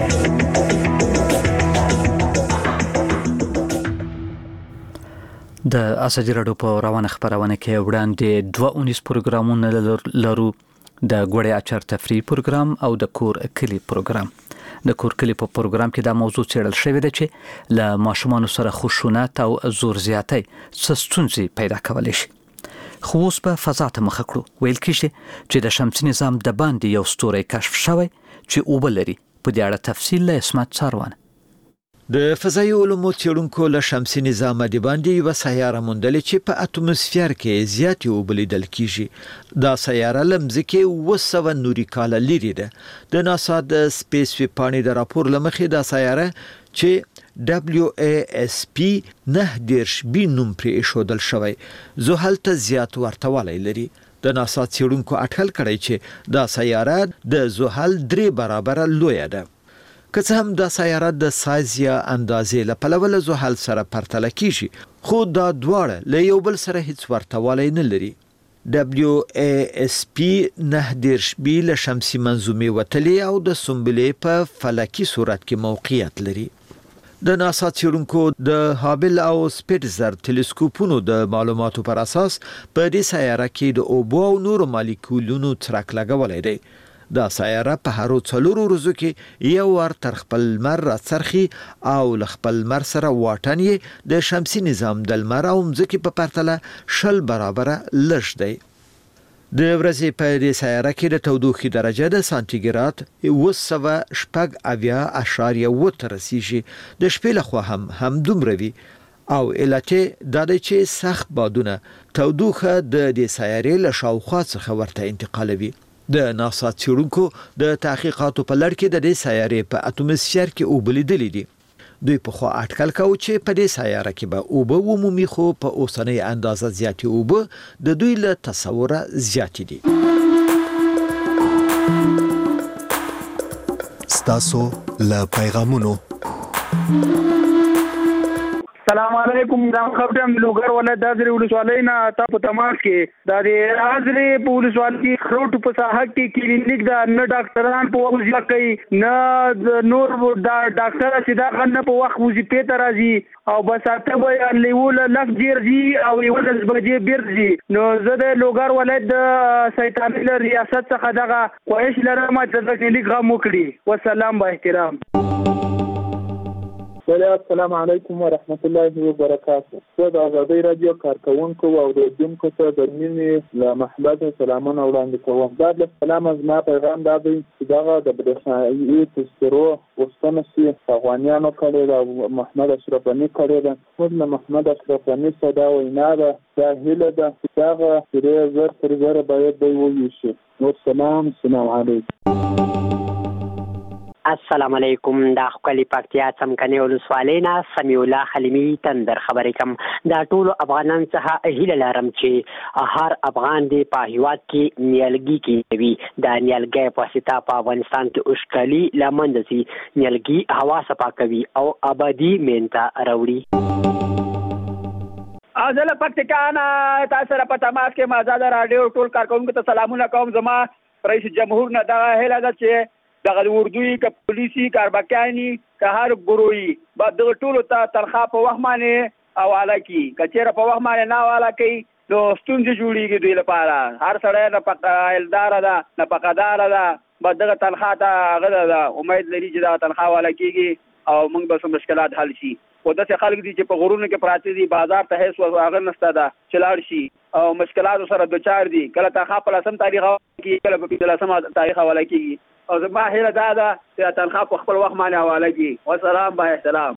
د ازادي رادیو په روانه خبرونه کې وړاندې 2 پروګرامونه لرو. د ګوړې اچار تفریح پروګرام او د کور کلی پروګرام. د کور کلی په پروګرام کې دا موضوع څېړل شوې ده چې له ماشومانو سره خشونت او زور زیاتی ستونزې پیدا کولای شي. خو اوس په فضا ته مخ کړو. ویل کېږي چې د شمسي نظام د باندې یو ستوری کشف شوی چې اوبه لري. په دې اړه تفصیل له اسمت څاروان. د فضایي علومو څېړونکو له شمسي نظام د باندې یو سیاره موندلې چې په اتموسفیر کې زیاتې اوبه لیدل کیږي. دا سیاره له مځکې 200 نوري کاله لري ده. د ناسا د سپیس ویب پاڼې د راپور لمخې دا سیاره چې WASP 9-B نوم پرې ایښودل شوی زحل ته زیات ورتهوالی لري. د ناسا څېړونکو اټکل کړی چې دا سیاره د زحل 3 برابره لویه ده. که څه هم دا سیاره د سایز یا اندازې له پلوه له زحل سره پرتله کیږي، خو دا دواړه له یو بل سره هیڅ ورتهوالی نه لري. WASP 9-B له شمسي منظومې وتلې او د سنبلې په فلکي صورت کې موقعیت لري. د ناسا څېړونکو د هابل او سپیټزر ټلسکوپونو د معلوماتو پر اساس په دې سیاره کې د اوبو او نورو مالیکولونو څرک لګولی دی. دا سیاره په هر 4 ورځو کې یو ور تر خپل لمر راڅرخي او ل خپل لمر سره واټن یې د شمسي نظام د لمر او مځکې په پرتله 20 برابره لږ دی. د ورځې په دې سیاره کې د تودوخې درجه د سانتیګراد 270.8 ته رسیږي. د شپې لخوا هم دومره وي او علت دا دی چې سخت بادونه تودوخه د دې سیارې له شاوخوا څخه ورته انتقالوي. د ناسا څېړونکو د تحقیقاتو په لړ کې د دې سیارې په اتموسفیر کې اوبه لیدلې دي. دوی په خوا اټکل کاوه چې په دې سیاره کې به اوبه ومومي، خو په اوسنۍ اندازه زیاتې اوبه د دوی له تصوره زیاتې دي. ستاسو له پیغامونو. السلام علیکم. دا خبرم لوګر ولایت د ازرې ولسوالۍ نه تاسو په تماس کې د ازرې په ولسوالۍ خروټ په ساحه کې کلینیک دا نه ډاکټران په وظیفه کوي، نه نور دا ډاکټر چې دا نه په وخت وظیفه ته راځي او بس اته به لیول لږ جیرځي او یو د بجې بیرځي. نو زه د لوګر ولایت د سیطاني ریاست څخه دغه کوښښ لرم چې د کلینیک غو وکړي. والسلام با احترام. السلام علیکم ورحمت الله وبرکاته. زه د ازادي رادیو کارکونکو او اوریدونکو ته د مینې له محبت سلامونه وړاندې کوم. دا د سلام زما پیغام دا دی چې دغه د برېښنایي تذکرو غوښتنه چې افغانانو کړې ده او محمد اشرف غني کړې ده. موږ له محمد اشرف غني څخه دا وینا ده دا هیله ده چې دغه زر تر زره باید دی وویشي. والسلام علیکم. السلام علیکم. دا خپل پکتیا څمکني ولسوالۍ نه سمیع الله حلیمی تندر خبرې کوم. دا ټول افغانان څخه هیله لرم چې هر افغان دی په هیواد کې نیالګي کوي. دا نیالګي په واسطه په افغانستان کې اوشکالي لمنځه سي. نیالګي هوا صفا کوي او آبادی مینته راوړي. ازله پکتیکانا تاسو را په تماس کې آزاد رادیو ټول کارکونکو ته سلامونه کوم. زما رئیس جمهور نه دا هیله ده چې دغه اردوی که پولیسي کاربکانی که هر ګروي بعد دغه ټول ته تنخوا په وخت باندې حواله کی. کچېره په وخت باندې نه حواله کوي نو ستونزې جوړیږي دوی لپاره. هر سړی نه پقایلدار ده نه پقدار ده، بعد دغه تنخوا ته هغه ده امید لري چې دا تنخوا حواله کیږي او موږ به سم مشکلات حل شي. او داسې خلک دي چې په غرونو کې پراته دي، بازار ته هیڅ هغه نشته ده چې لاړ شي او مشکلاتو سره دوچار دي. کله تنخوا په لسم تاریخ کې، کله په 15 تاریخ حواله کیږي. او زما هیله دا ده چې تنخوا په خپل وخت باندې حواله کړي. والسلام با احترام.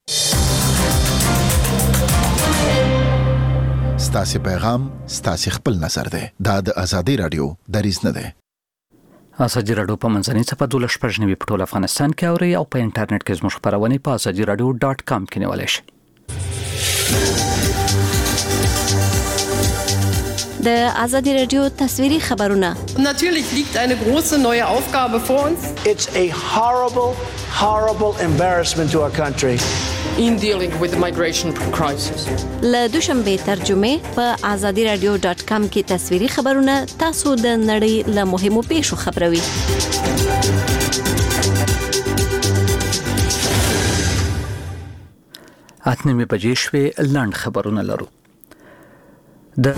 ستاسو پیغام ستاسو خپل نظر ده. دا د ازادي رادیو دریځ نه ده. ازادي رادیو په منځنۍ صفحه 12 په ټول افغانستان کې اوري او په انټرنیټ کې زموږ خبرونه په azadiradio.com کې نیولای شئ. د آزادي رادیو تصویري خبرونه. Natürlich liegt eine große neue Aufgabe vor uns. It's a horrible embarrassment to our country. In dealing with the migration crisis. له دوشنبه ترجمه په azadiradio.com کې تصویري خبرونه تاسو د نړۍ له مهمو پیښو خبروي. اتنمه بجې شوې لاند خبرونه لرو. د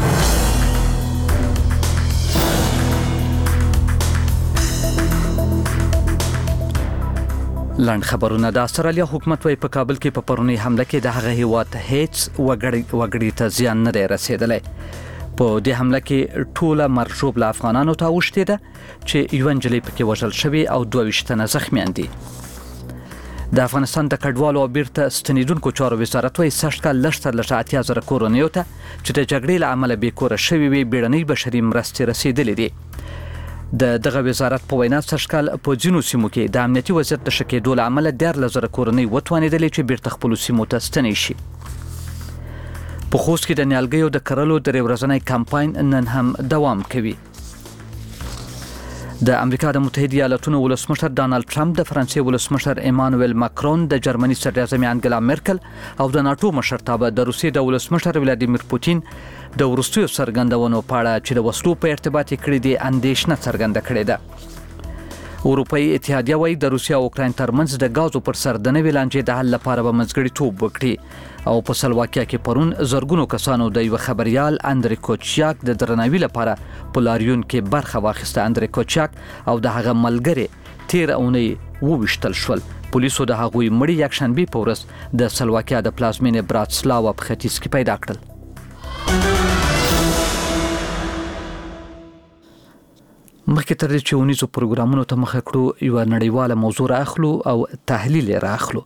لاند خبرونه د استرالیا حکومت وايي په کابل کې په پرونی حمله کې د هغه هیواد هیڅ وګړي ته زیان نه دی رسیدلی. په دې حمله کې ټوله مرجوب افغانانو ته اوښتې ده چې یو نجلۍ پکې وژل شوې او 22 تنه زخمیان دي. د افغانستان د کډوالو او بیرته ستنیدونکو چارو وزارت وايي سږکال لږ 80,000 کورنیو ته چې د جګړې له امله بیکوره شوي وي بیړنۍ بشري مرستې رسیدلې دي. د دغه وزارت په وینا سږکال په ځینو سیمو کې د امنیتي وضعیت د ښه کېدو له امله 10,000 کورنۍ وتوانېدلې چې بیرته خپلو سیمو ته ستنې شي. په خوست کې د نیالګیو د کرلو درې ورځنی کمپاین نن هم دوام کوي. د امریکا د متحده ایالاتونو ولسمشر ډانلډ ټرمپ د فرانسې ولسمشر ایمانوئل ماکرون د جرمني صدر اعظم انګلا مرکل او د ناتو مشرتابه د روسیې د ولسمشر ولادیمیر پوتین د وروستیو څرګندونو په اړه چې د وسلو په ارتباط کړي دي اندېښنه څرګنده کړې ده. اروپאי اتحادیه وايي د روسیا او اوکراین ترمنځ د غازو پر سر د نوې لانجې د حل لپاره به منځګړیتوب وکړي او په سلواکیا کې پرون زرګونو کسانو د یو خبريال اندری کوچیاک د درناوي لپاره په لاریون کې برخه واخیسته. اندری کوچیاک او د هغه ملګری تیر اونۍ وویشتل شول. پولیسو د هغوی مړي یکشنبه په ورځ د سلواکیا د پلازمینې براتسلاوا په ختیځ کې پیدا کړل. مخکې تر دې چې ونیزو پروګرامونو ته مخه کړو یو نړیواله موضوع راخلو او تحلیل راخلو.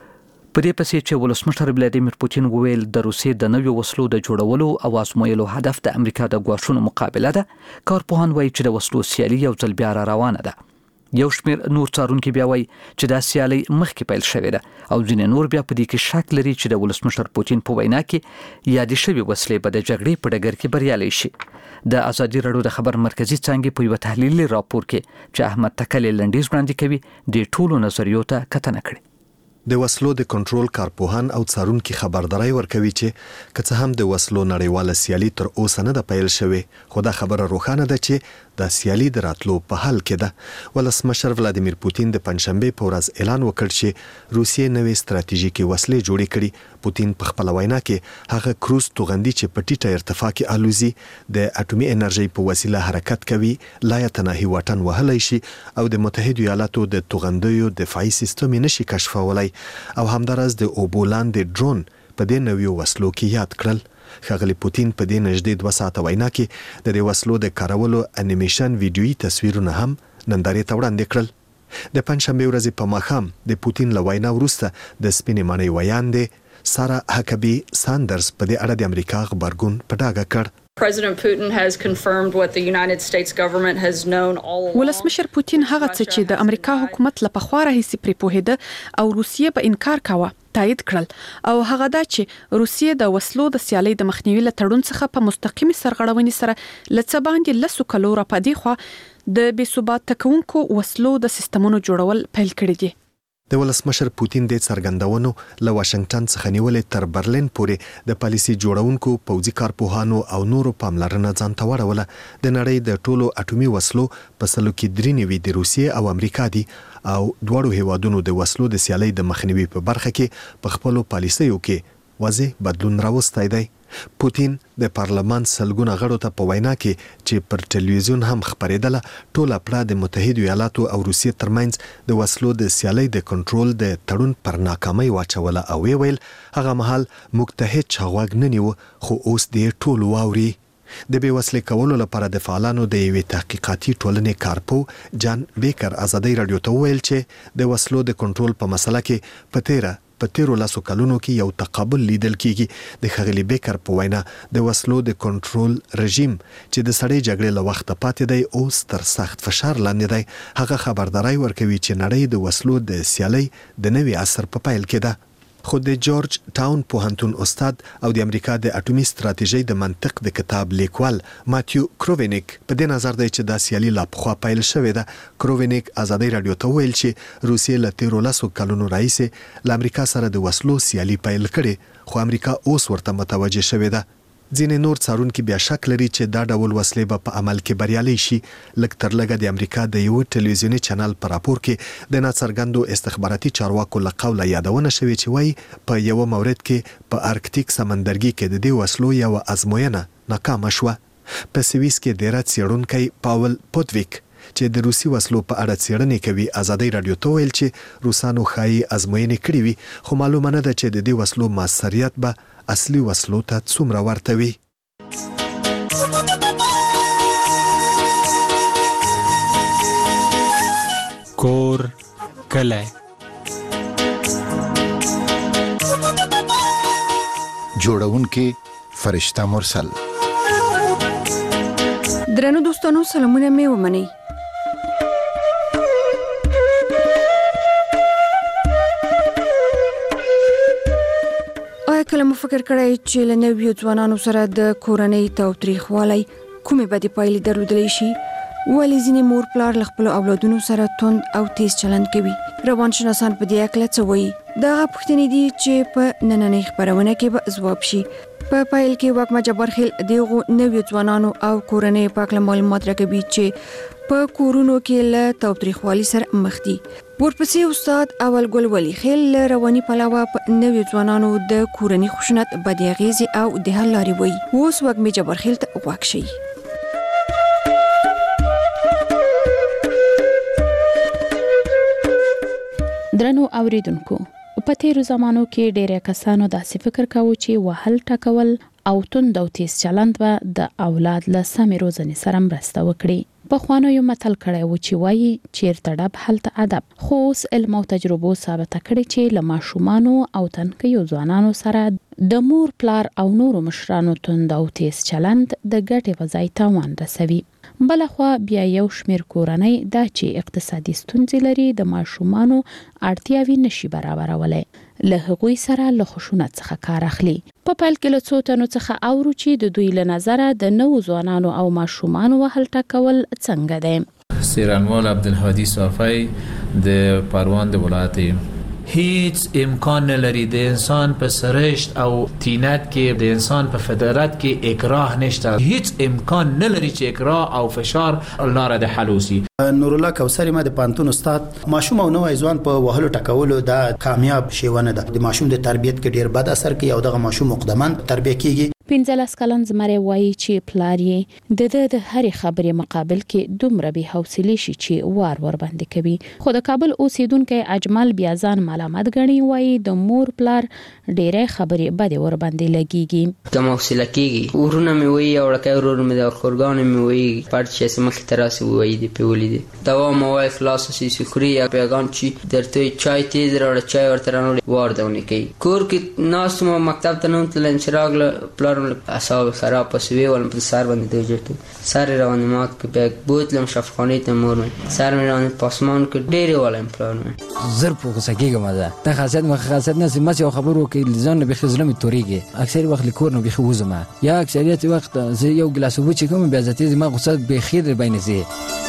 په دې پسې چې ولسمشر ولادیمیر پوتین وویل د روسیې د نویو وسلو د جوړولو او ازمویلو هدف د امریکا د ګواښونو مقابله ده. کارپوهان وایي چې د وسلو سیالي یو ځل بیا را روانه ده. یو شمېر نور څارونکي بیا وایي چې دا سیالي مخکې پیل شوې ده او ځینې نور بیا په دې کې شک لري چې د ولسمشر پوتین په وینا کې یادې شوې وسلې به د جګړې په ډګر کې بریالۍ شي. د آزادي رادیو د خبر مرکزی څنګه په یو تحلیلي راپور کې چې احمد تکل لنډیز وړاندې کوي د ټولو نظریو ته کتنه کړې. د وسلو د کنټرول کارپوهان او څارونکي خبرداري ورکوي چې که څه هم د وسلو نړیواله سیالي تر اوسه نه ده پیل شوې خو دا خبره روښانه ده چې د سیالي د راتلو په حال کې ده. ولسمشر ولادیمیر پوتین د پنځشنبه په ورځ اعلان وکړ چې روسیې نوې ستراتیژیکي وسلې جوړې کړي. پوتین په خپل وینا کې هغه کروز توغندي چې په ټیټه ارتفاع کې الوزي د اټومي انرژي په وسیله حرکت کوي لا یتناهي وطن وهلی شي او د متحده ایالاتو د توغندیو دفاعي سیستم نشي کشفولای او همدارس د اوبولان د ډرون په دې نویو وسلو کې یاد کړل. ښاغلی پوتین په دې نږدې 2 ساعته وینا کې د دې وسلو د کارولو انیمیشن ویډیويي تصویرونه هم نندارې ته وړاندې کړل. د پنځشنبه ورځې په ماښام د پوتین له وینا وروسته د سپینې ماڼۍ ویاندې سارا هکبي ساندرز په دې اړه د امریکا خبرګون په ډاګه کړ. President Putin has confirmed what the United States government has known all along. ولسمشر پوتین هغه څه چې د امریکا حکومت له پخوا راهیسې پرې پوهېده او روسیې په انکار کاوه تایید کړل او هغه دا چې روسیې د وسلو د سیالي د مخنیوي له تړون څخه په مستقیم سرغړونې سره لڅ باندې لسو کلو را پدې خو د بې ثبات تکونکو وسلو د سیستمونو جوړول پیل کړی دي. د ولسمشر پوتین د څرګندونو له واشنگټن څخه نیولې تر برلین پورې د پالیسي جوړونکو پوځي کارپوهانو او نورو پاملرنه ځان ته وړوله. د نړۍ د ټولو اټومي وسلو په سلو کې 93 د روسیې او امریکا دي او دواړو هیوادونو د وسلو د سیالي د مخنیوي په برخه کې په خپل پالیسیو کې واضح بدلون راوستی دی. پوتین د پارلمان سلګونه غړو ته په وینا کې چې پر ټلویزیون هم خبرېدله ټوله پړه د متحده ایالاتو او روسیې ترمنځ د وسلو د سیالي د کنټرول د تړون پر ناکامۍ واچوله او ویل هغه مهال موږ ته هیڅ غوږ نه نیو خو اوس دې ټول واوري. د بې وسلې کولو لپاره د فعالانو د یوې تحقیقاتي ټولنې کارپو جان بیکر آزادي رادیو ته ویل چې د وسلو د کنټرول په مسله کې په تیرو لاسو کلونو کې یو تقابل لیدل کیږي. د ښاغلي بیکر په وینا د وسلو د کنټرول رژیم چې د سړې جګړې له وخته پاتې دی اوس تر سخت فشار لاندې دی. هغه خبرداري ورکوي چې نړۍ د وسلو د سیالي د نوي عصر په پیل کې ده. خو د جورج ټاون پوهنتون استاد او د امریکا د اټومي ستراتیژي د منطق د کتاب لیکوال ماتیو کرووینیک په دې نظر دی چې دا سیالي لا پخوا پیل شوې ده. کرووینیک ازادي رادیو ته ویل چې روسیې له 13 کلونو راهیسې له امریکا سره د وسلو سیالي پیل کړې، خو امریکا اوس ورته متوجه شوې ده. ځینې نور څارونکي بیا شک لري چې دا ډول وسلې به په عمل کې بریالي شي. لږ تر لږه د امریکا د یو ټلویزیوني چینل په راپور کې د ناڅرګندو استخباراتي چارواکو له قوله یادونه شوې چې وایي په یو مورد کې په ارکټیک سمندرګي کې د دې وسلو یو ازموینه ناکامه شوه. په سویس کې ډیر څېړونکی پاول پوتویک چې د روسي وسلو په اړه څېړنې کوي ازادي رادیو ته ویل چې روسانو ښایي ازموینې کړې وي، خو معلومه نه ده چې د دې وسلو موثریت به اصلي وسلو ته څومره ورته وي. کور کلی جوړونکي فرشته مرسل. درنو دوستانو سلامونه مې ومنئ. کله مو فکر کړی چې له نویو ځوانانو سره د کورنۍ تاوتریخوالی کومې بدې پایلې درلودلی شي؟ ولې ځینې مور پلار له خپلو اولادونو سره توند او تیز چلند کوي؟ روانشناسان په دې اړه څه وایي؟ دغه پوښتنې دي چې په نننۍ خپرونه کې به ځواب شي. په پیل کې وکمه جبارخیل دغه نویو ځوانانو او کورنۍ په اړه معلومات راکوي چې په کورونو کې له تاوتریخوالي سره مخ دي. ورپسې استاد اول ګل ولی خیل رواني پلاوه په نویو ځوانانو د کورنۍ خشونت بدې اغیزې او د حل لارې وایي. اوس وکمه جبارخیل ته غوږ شئ. درنو اوریدونکو، په تیرو زمانو کې ډېر کسانو داسې فکر کاوه چې وهل ټکول او توند او تیز چلند به د اولاد له سمې روزنې سره مرسته وکړي. پخوانو یو متل کړی و چې وایي چیرته ډب هلته ادب، خو اوس علم او تجربو ثابته کړي چې له ماشومانو او تنکیو ځوانانو سره د مور پلار او نورو مشرانو توند او تیز چلند د ګټې وځای تاوان رسوي. بلخوا بیا یو شمیر کورنۍ دا چې اقتصادي ستونزې لري د ماشومانو اړتیاوې نشي برابرولای، له هغوی سره له خشونت څخه کار اخلي. په پیل کې له څو تنو څخه اورو چې د دوی له نظره د نوو ځوانانو او ماشومانو وهل ټکول څنګه دی. سیرانوال عبدالهادي صافی د پروان د ولایت هیڅ امکان نه لري د انسان په سرشت او تینت کې د انسان په فطرت کې اکراه نشته. هیڅ امکان نه لري چې اکراه او فشار لاره د حل وسی. نور الله کوثر ما د پانتون استاد ماشوم او نوې ځوان په وهلو ټکولو دا کامیاب شیونه ده. د ماشوم د تربیت کې ډیر بد اثر کوي او دغه ماشوم مقدمان تربیه کیږي. 15 کلن زمری وایي چې پلار یې د هرې خبرې مقابل کې دومره بې حوصلې شي چې وار باندې کوي. خو د کابل اوسیدونکو اجمل بیا ځان ملامت ګڼي، وایي د مور پلار ډېرې خبرې بدې ور باندې لګيږي. کم حوصله کیږي. ورونه مې وایي او لکه ورور مې د خورګان مې وایي پړ چې سمخ تراسي وایي دی پیولې دي دوا موای خلاص شي سخري یا پیغام چې درته چای تیز راوړ چای ورته راوړ واردونه کوي. کور کې ناس مو مکتب ته نوم تل انشراغ پلار اصاب خراب پسوی ولم پر سر باندې دوجته سر رواني مات کې بیگ بوتلم شفخانه ته مور مې سر مې رواني پاسمان کې ډېر ولم پلان مې زر په سګیګه مزه ته خاصیت مخ خاصیت نه سمه یو خبرو کې ځان به خزلم توريږي. اکثر وخت لیکور نو به خوزمه یا اکثریت وخت زه یو ګلاس وبو چې کوم بیا ذاتي ما غوسه به خیر بین زی.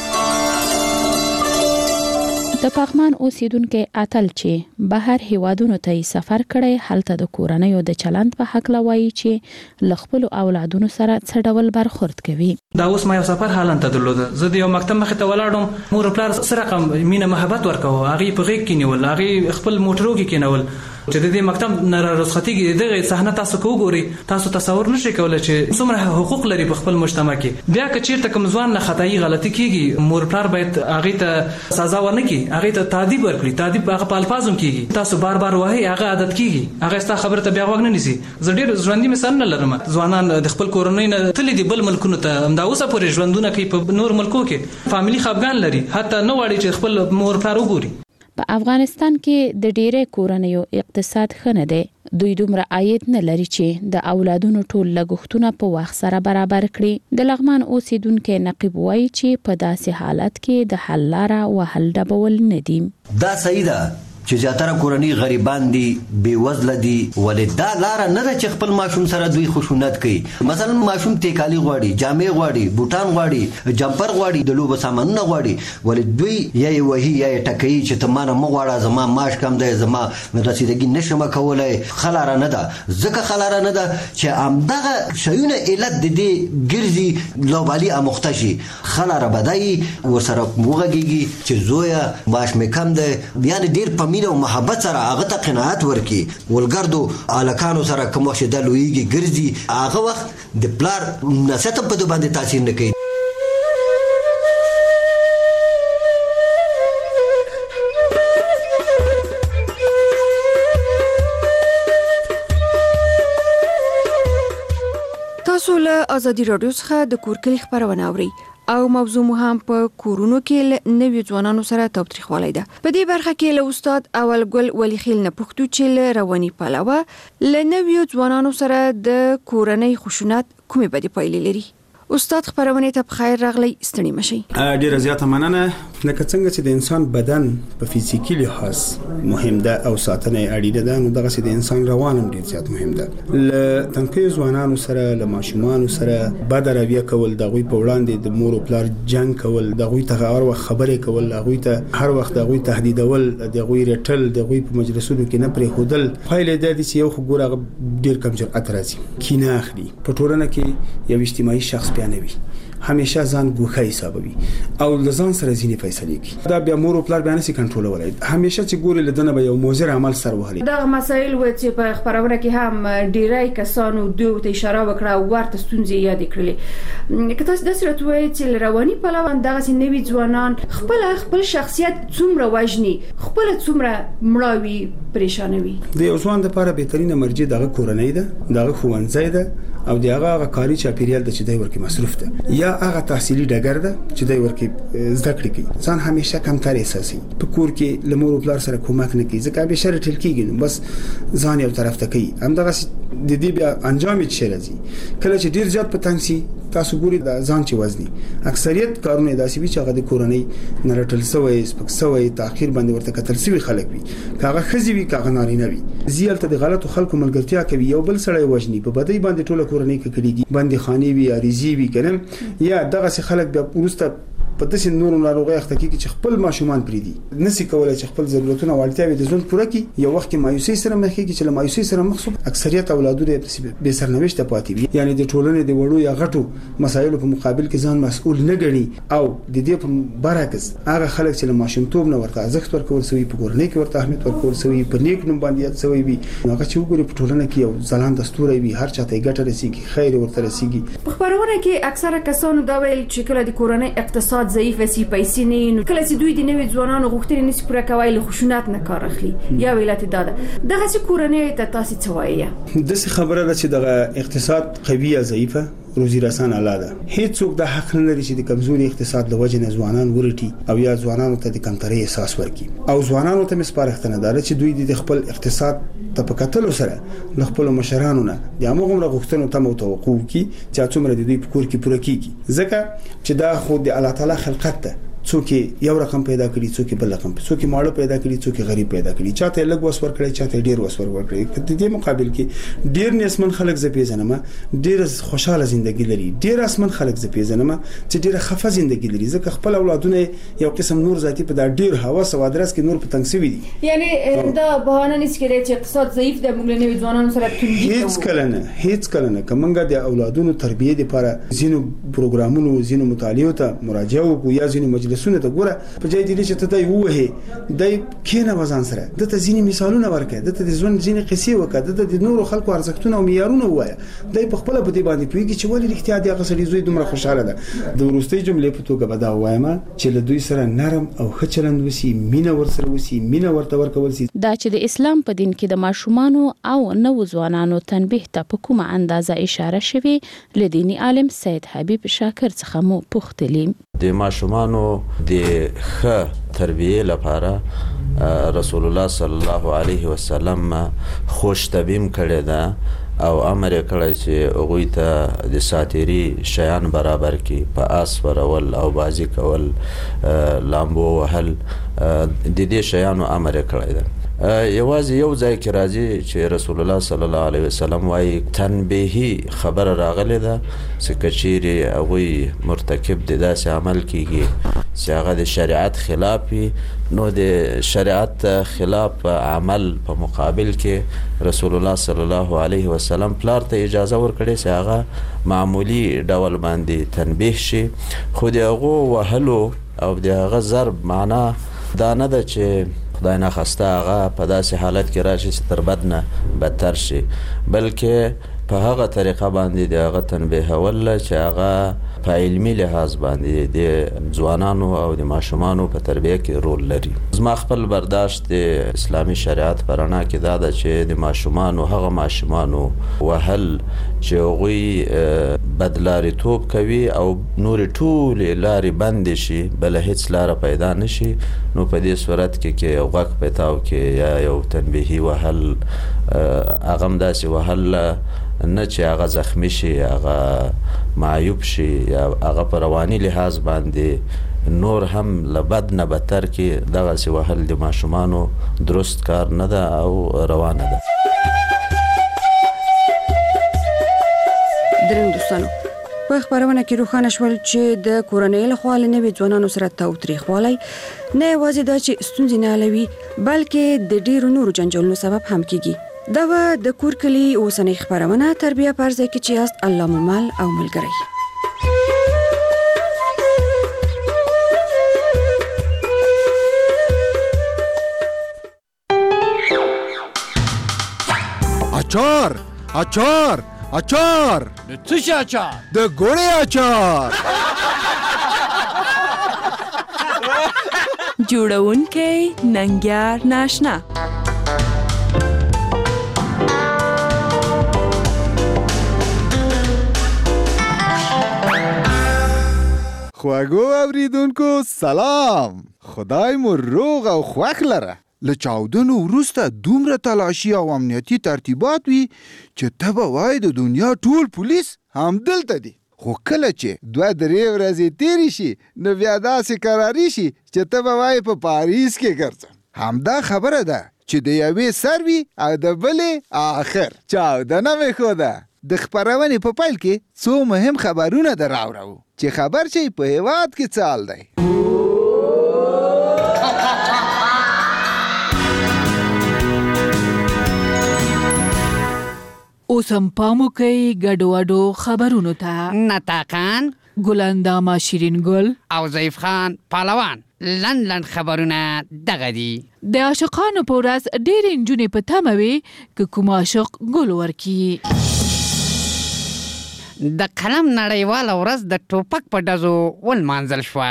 د پغمان اوسیدونکو اتل چې بهر هیوادونو ته سفر کړي هلته د کورنۍ د چلند په حق لوي چې لخپل اولادونو سره څه ډول برخورد کوي. دا اوس ما یو سفر حالت درلود. زه د یو مکتب مخ ته ولاړم، مور پلار سره کوم مینه محبت ورکوه، هغه په غیږ کې نیول، هغه خپل موټرو کې کېنول چې د دې مکتب نه رخصتیږي. دغه صحنه تاسو کو ګوري، تاسو تصور نشئ کولای چې څومره حقوق لري په خپل مجتمع کې. بیا که چیرته کوم ځوان نه خدای غلطي کیږي، مور پلار باید هغه ته سزا ورنه کړي، هغه ته تادیب ورکړي. تادیب هغه په الفاظم کیږي، تاسو بار بار وایي هغه عادت کیږي، هغه ستا خبره ته بیا وګ نه نسی. زه ډیر ژوندۍ مثال نه لرم. ځوانان د خپل کورنۍ نه تل دي بل ملکونو ته همدا اوسه پورې ژوندونه کوي په نور ملکو کې، فاميلي خپګان لري، حتی نو واړي چې خپل مور پلار وګوري. په افغانستان کې د ډېرې کورنیو اقتصاد ښه نه دی. دوی دومره عاید نه لري چې د اولادونو ټول لګښتونه په وخت سره برابر کړي. د لغمان اوسیدونکو نقیب وایي چې په داسې حالت کې د حل لاره وهل ډبول نه دي. دا صحیح ده چې زیاتره کورنۍ غریبان دي بیوزله دي ولې دا لار نه ده چې خپل ماشوم سره دوی خشونت کوي. مثلا ماشوم تیکالي غواړي، جامې غواړي، بوټان غواړي، جمپر غواړي، د لوبو سامانونه غواړي، ولې دوی یا وهي یا ټکوي چې ته مانه مه غواړه، زما معاش کم دی، زما رسیدګي نشم کولای. خلاره نه ده، ځکه خلاره نه ده چې همدغه شیونه علت د دې ګرځي لوبالي اموخته شي. خلاره بدایي ورسره وغږیږي چې زویا معاش مې کم دی، یعنې ډېر په مینه او محبت سره هغه ته قناعت ورکړي. ولګردو هلکانو سره کوم وخت چې دا لویږي ګرځي، هغه وخت د پلار نصیحت په ده باندې تاثیر نه کوي. تاسو له ازادي رادیو څخه د کور کلی خبرونه اورئ او موضوع مو هم په کورونو کې له نویو ځوانانو سره تاوتریخوالی ده. په دې برخه کې له استاد اول ګل ولی خیل نه پوښتو چې له رواني پلوه له نویو ځوانانو سره د کورنۍ خشونت کومې بدې پایلې لري. استاد خبرونه ته بخیر راغلی، ستړي مشي. ډیره زیاته مننه. لکه څنګه چې د انسان بدن په فزیکی لحاظ مهم ده او ساتنه اړینه ده، نو دغه د انسان روان هم ډیر زیات مهم ده. ل تنکي ځوانانو سره، ل ماشومانو سره بد رویه کول، دغوی په وړاندې د مور او پلار جنگ کول، دغوی ته هر وخت خبرې کول، دغوی ته هر وخت دغوی تهدیدول، دغوی رټل، دغوی په مجلسونو کې نه پرې خودل. فایل د دې چې یو خو ګوره ډیر کم جرأت راځي، کینه اخلي. په ټولنه کې یو اجتماعي شخص بیانوي، همیشه ځان ګوښه حسابوي او لزان سره ځینې فیصلې کوي. دا بیا مور او پلار بیان سي کنټرولولای، همیشه چې ګوري لدنه به یو موزر عمل سر وهلي. دا مسایل و چې په خبرونه کې هم ډیری کسانو دوی ته اشاره وکړه ورته ستونزې یاد کړلې. که تاسو د سره توای چې رواني پلوه دغه نوي ځوانان خپل شخصیت څومره وژني، خپل څومره مړاوي، پریشانوي. د یو ځوان لپاره بهترینه مرجع دغه کورنۍ ده، دغه ښوونځی ده او دغه کاري چاپیریال د چې دوی ورکه مصروف ده، یا هغه تحصیلي ډګر ده چې دوی ورکه زده کړې کوي. ځان همیشه کم تر احساسي په کور کې لمر او پلار سره کومک نه کوي، ځکه به شر ټل کېږي، بس ځان یو طرف ته کوي. همدغه د دې بیا انجام یې شي راځي. کله چې ډیر زیات پتنسي تاسو ګوري د ځان چې وزني اکثریت کارونه داسې وي چې هغه د کورنۍ نرټل سوی، سپک سوی، تاخير باندې ورته کتل سوی خلک وي، کاغه خزي وي، کاغه نارینه وي، زیالته د غلطو خلکو ملګرتیا کوي، یو بل سره وژني، په بدی باندې ټوله کورنۍ کې کړيږي، باندې خاني وي، اریزي وي کنه، یا دغه خلک بیا ورسته په داسې نورو ناروغي اخته کیږي چې خپل ماشومان پریدي نسی کولای چې خپل ضرورتونه او اړتیاوې د ژوند پوره کړي. یو وخت کې مایوسي سره مخ کیږي چې له مایوسي سره مخ شو اکثریت اولادونه به سرنوشت پاتې وي، یعنی د ټولنې د وړو یا غټو مسایلو په مقابل کې ځان مسؤل نه ګڼي، او د دې په برعکس هغه خلک چې له ماشومتوب نه ورته ارزښت ورکول شوی، په کورنۍ کې ورته اهمیت ورکول شوی، په نیک نوم باندې یاد شوی وي، هغه چې وګوري په ټولنه کې یو ځلانده ستوری وي، هر چاته ګټه رسیږي، خیر ورته رسیږي. په خبرونه کې اکثره کسانو دا ویل چې کله د کورنۍ اقتصاد ضعیف وي، سینې کله چې دوی د نوي ځوانانو غوښتنې نشي پوره کوي، له خشونت نه کار اخلي. یا ویلات داده دغه چې کورنۍ ته تاسو څه وایي؟ د څه خبره ده چې دغه اقتصاد قوي یا ضعیفه، روزي رسان الاده، هیڅوک د حق نه لري چې د کمزوري اقتصاد لوجه نه ځوانان ورټي او یا ځوانانو ته د کمترۍ احساس ورکړي، او ځوانانو ته مسپارښتنه ده چې دوی د خپل اقتصاد ته په کتلو سره له خپل مشرانو نه د هغه غوښتنو ته توقع وکړي چې څومره د دوی په کور کې پوره کیږي، ځکه چې دا خو د الله تعالی خلقت ده. څوک یو رقم پیدا کړي، څوک بل رقم، څوک ماړه پیدا کړي، څوک غریب پیدا کړي، چاته لږ وسور کړي، چاته ډیر وسور ورکړي. د دې مقابل کې ډیر نسمن خلک ز پیژنم، ډیر خوشاله ژوندۍ لري، ډیر اسمن خلک ز پیژنم چې ډیر خفه ژوندۍ لري، ځکه خپل اولادونه یو قسم نور ذاتی په دا ډیر هواس او ادرس کې نور په تنګسوي دي. یعنی دا بهانه نس کېږي چې اقتصاد ضعیف د موږ نه ځوانانو سره تونجي هیڅ کله نه کومنګ د اولادونو تربیه لپاره زینو پروګرامونو، زینو مطالعه ته مراجعه وکړو، یا زینو مجلسونه ته ګوره په ځای دي چې ته دی وه دی کینه وزن سره د ته ځینې مثالونه ورکړه، د ته د ژوند ځینې قصې وکړه، د نورو خلکو ارزښتونه او معیارونه وایي، دی په خپل په دې باندې پوهیږي چې ولې اړتیا دی هغه سړي زوی دومره خوشاله ده. د ورستۍ جملې په توګه به دا وایم چې له دوی سره نرم او ښه چلند وسی، مینه ورسره وسی، مینه ورته ورکول سي. دا چې د اسلام په دین کې د ماشومانو او نو ځوانانو تنبیه ته په کومه اندازه اشاره شوی، لدینی عالم سید حبیب شاکر څخه مو پوښتلی. د ماشومانو د ښه تربیه لپاره رسول الله صلی الله علیه وسلم خوش تبیم کړی ده او امر کړی چې هغوی ته د ساتيري شیان برابر کی، په آس ورول او بازی کول، لامبو وهل، د دې شیانو امر کړی ده. یوازې یو ځای کې راځي چې رسول الله صلی الله علیه وسلم وایي تنبیهی خبره راغلی ده چې کچیرې هغوی مرتکب د داسې عمل کیږي چې هغه د شریعت خلاف وي نو د شریعت خلاف عمل په مقابل کې رسول الله صلی الله علیه وسلم پلار ته اجازه ورکړي چې هغه معمولی ډول باندې تنبیه شي خو د هغو وهلو او د هغه ضرب معنا دا نه ده چې خدای نخواسته هغه په داسې حالت کې راشي چې تر بد نه بدتر شي بلکې په هغه طریقه باندې د هغه تنبیهول چې هغه په علمي لحاظ باندې د ځوانانو او د ماشومانو په تربیه کې رول لري. زما خپل برداشت د اسلامي شریعت په رڼا کې دا ده چې د ماشومانو هغه ماشومانو وهل چې هغوی بدلاریتوب کوي او نورې ټولې لارې بندې شي بله هیڅ لاره پیدا نه شي نو په دې صورت کې یو غږ پیتاو کې یا یو تنبیهي وهل هغه هم داسې وهل نه چې هغه زخمی شي هغه معیوب شي یا هغه په رواني لحاظ باندې نور هم له بد نه بدتر کې دغسې وهل د ماشومانو درست کار نه ده او روانه ده. درنو دوستانو په خبرونه کې روښانه شول چې د کورنۍ لخوا له نوي ځوانانو سره تاوتریخوالی نه یوازې دا چې ستونزې نه حلوي بلکې د ډېرو نورو جنجالونو سبب هم کیږي. دا به د کور کلي اوسنۍ خبرونه تربیه پر ځای کې چې یاست الله مو مل او ملګری. اچار اچار اچار د څه شي اچار؟ د ګوړې اچار. جوړونکی ننګیار ناشنا. خواږو اوریدونکو سلام، خدای مو روغ او خوښ لره. له چاودنو وروسته دومره تلاشي او امنیتي ترتیبات وي چې ته به وایې د دنیا ټول پولیس همدلته دي، خو کله چې 2-3 ورځې تېرې شي نو بیا داسې قراري شي چې ته به وایې په پاریس کې ګرځم. همدا خبره ده چې د یوې سر وي او د بلې آخر. چاودنه مې ښوده. د خپرونې په پیل کې څو مهم خبرونه در راوړو چې خبر شي په هېواد کې څه حال دی. اوس هم پام وکئ ګډوډو خبرونو ته. نطاقان ګلانداما شیرین ګل او ضعیف خان پهلوان لنډ خبرونه دغه دي. د عاشقانو په ورځ ډېرې نجونې په تمه وې که کوم عاشق ګل ورکړي. د قلم نړیواله ورځ د ټوپک په ډزو ولمانځل شوه.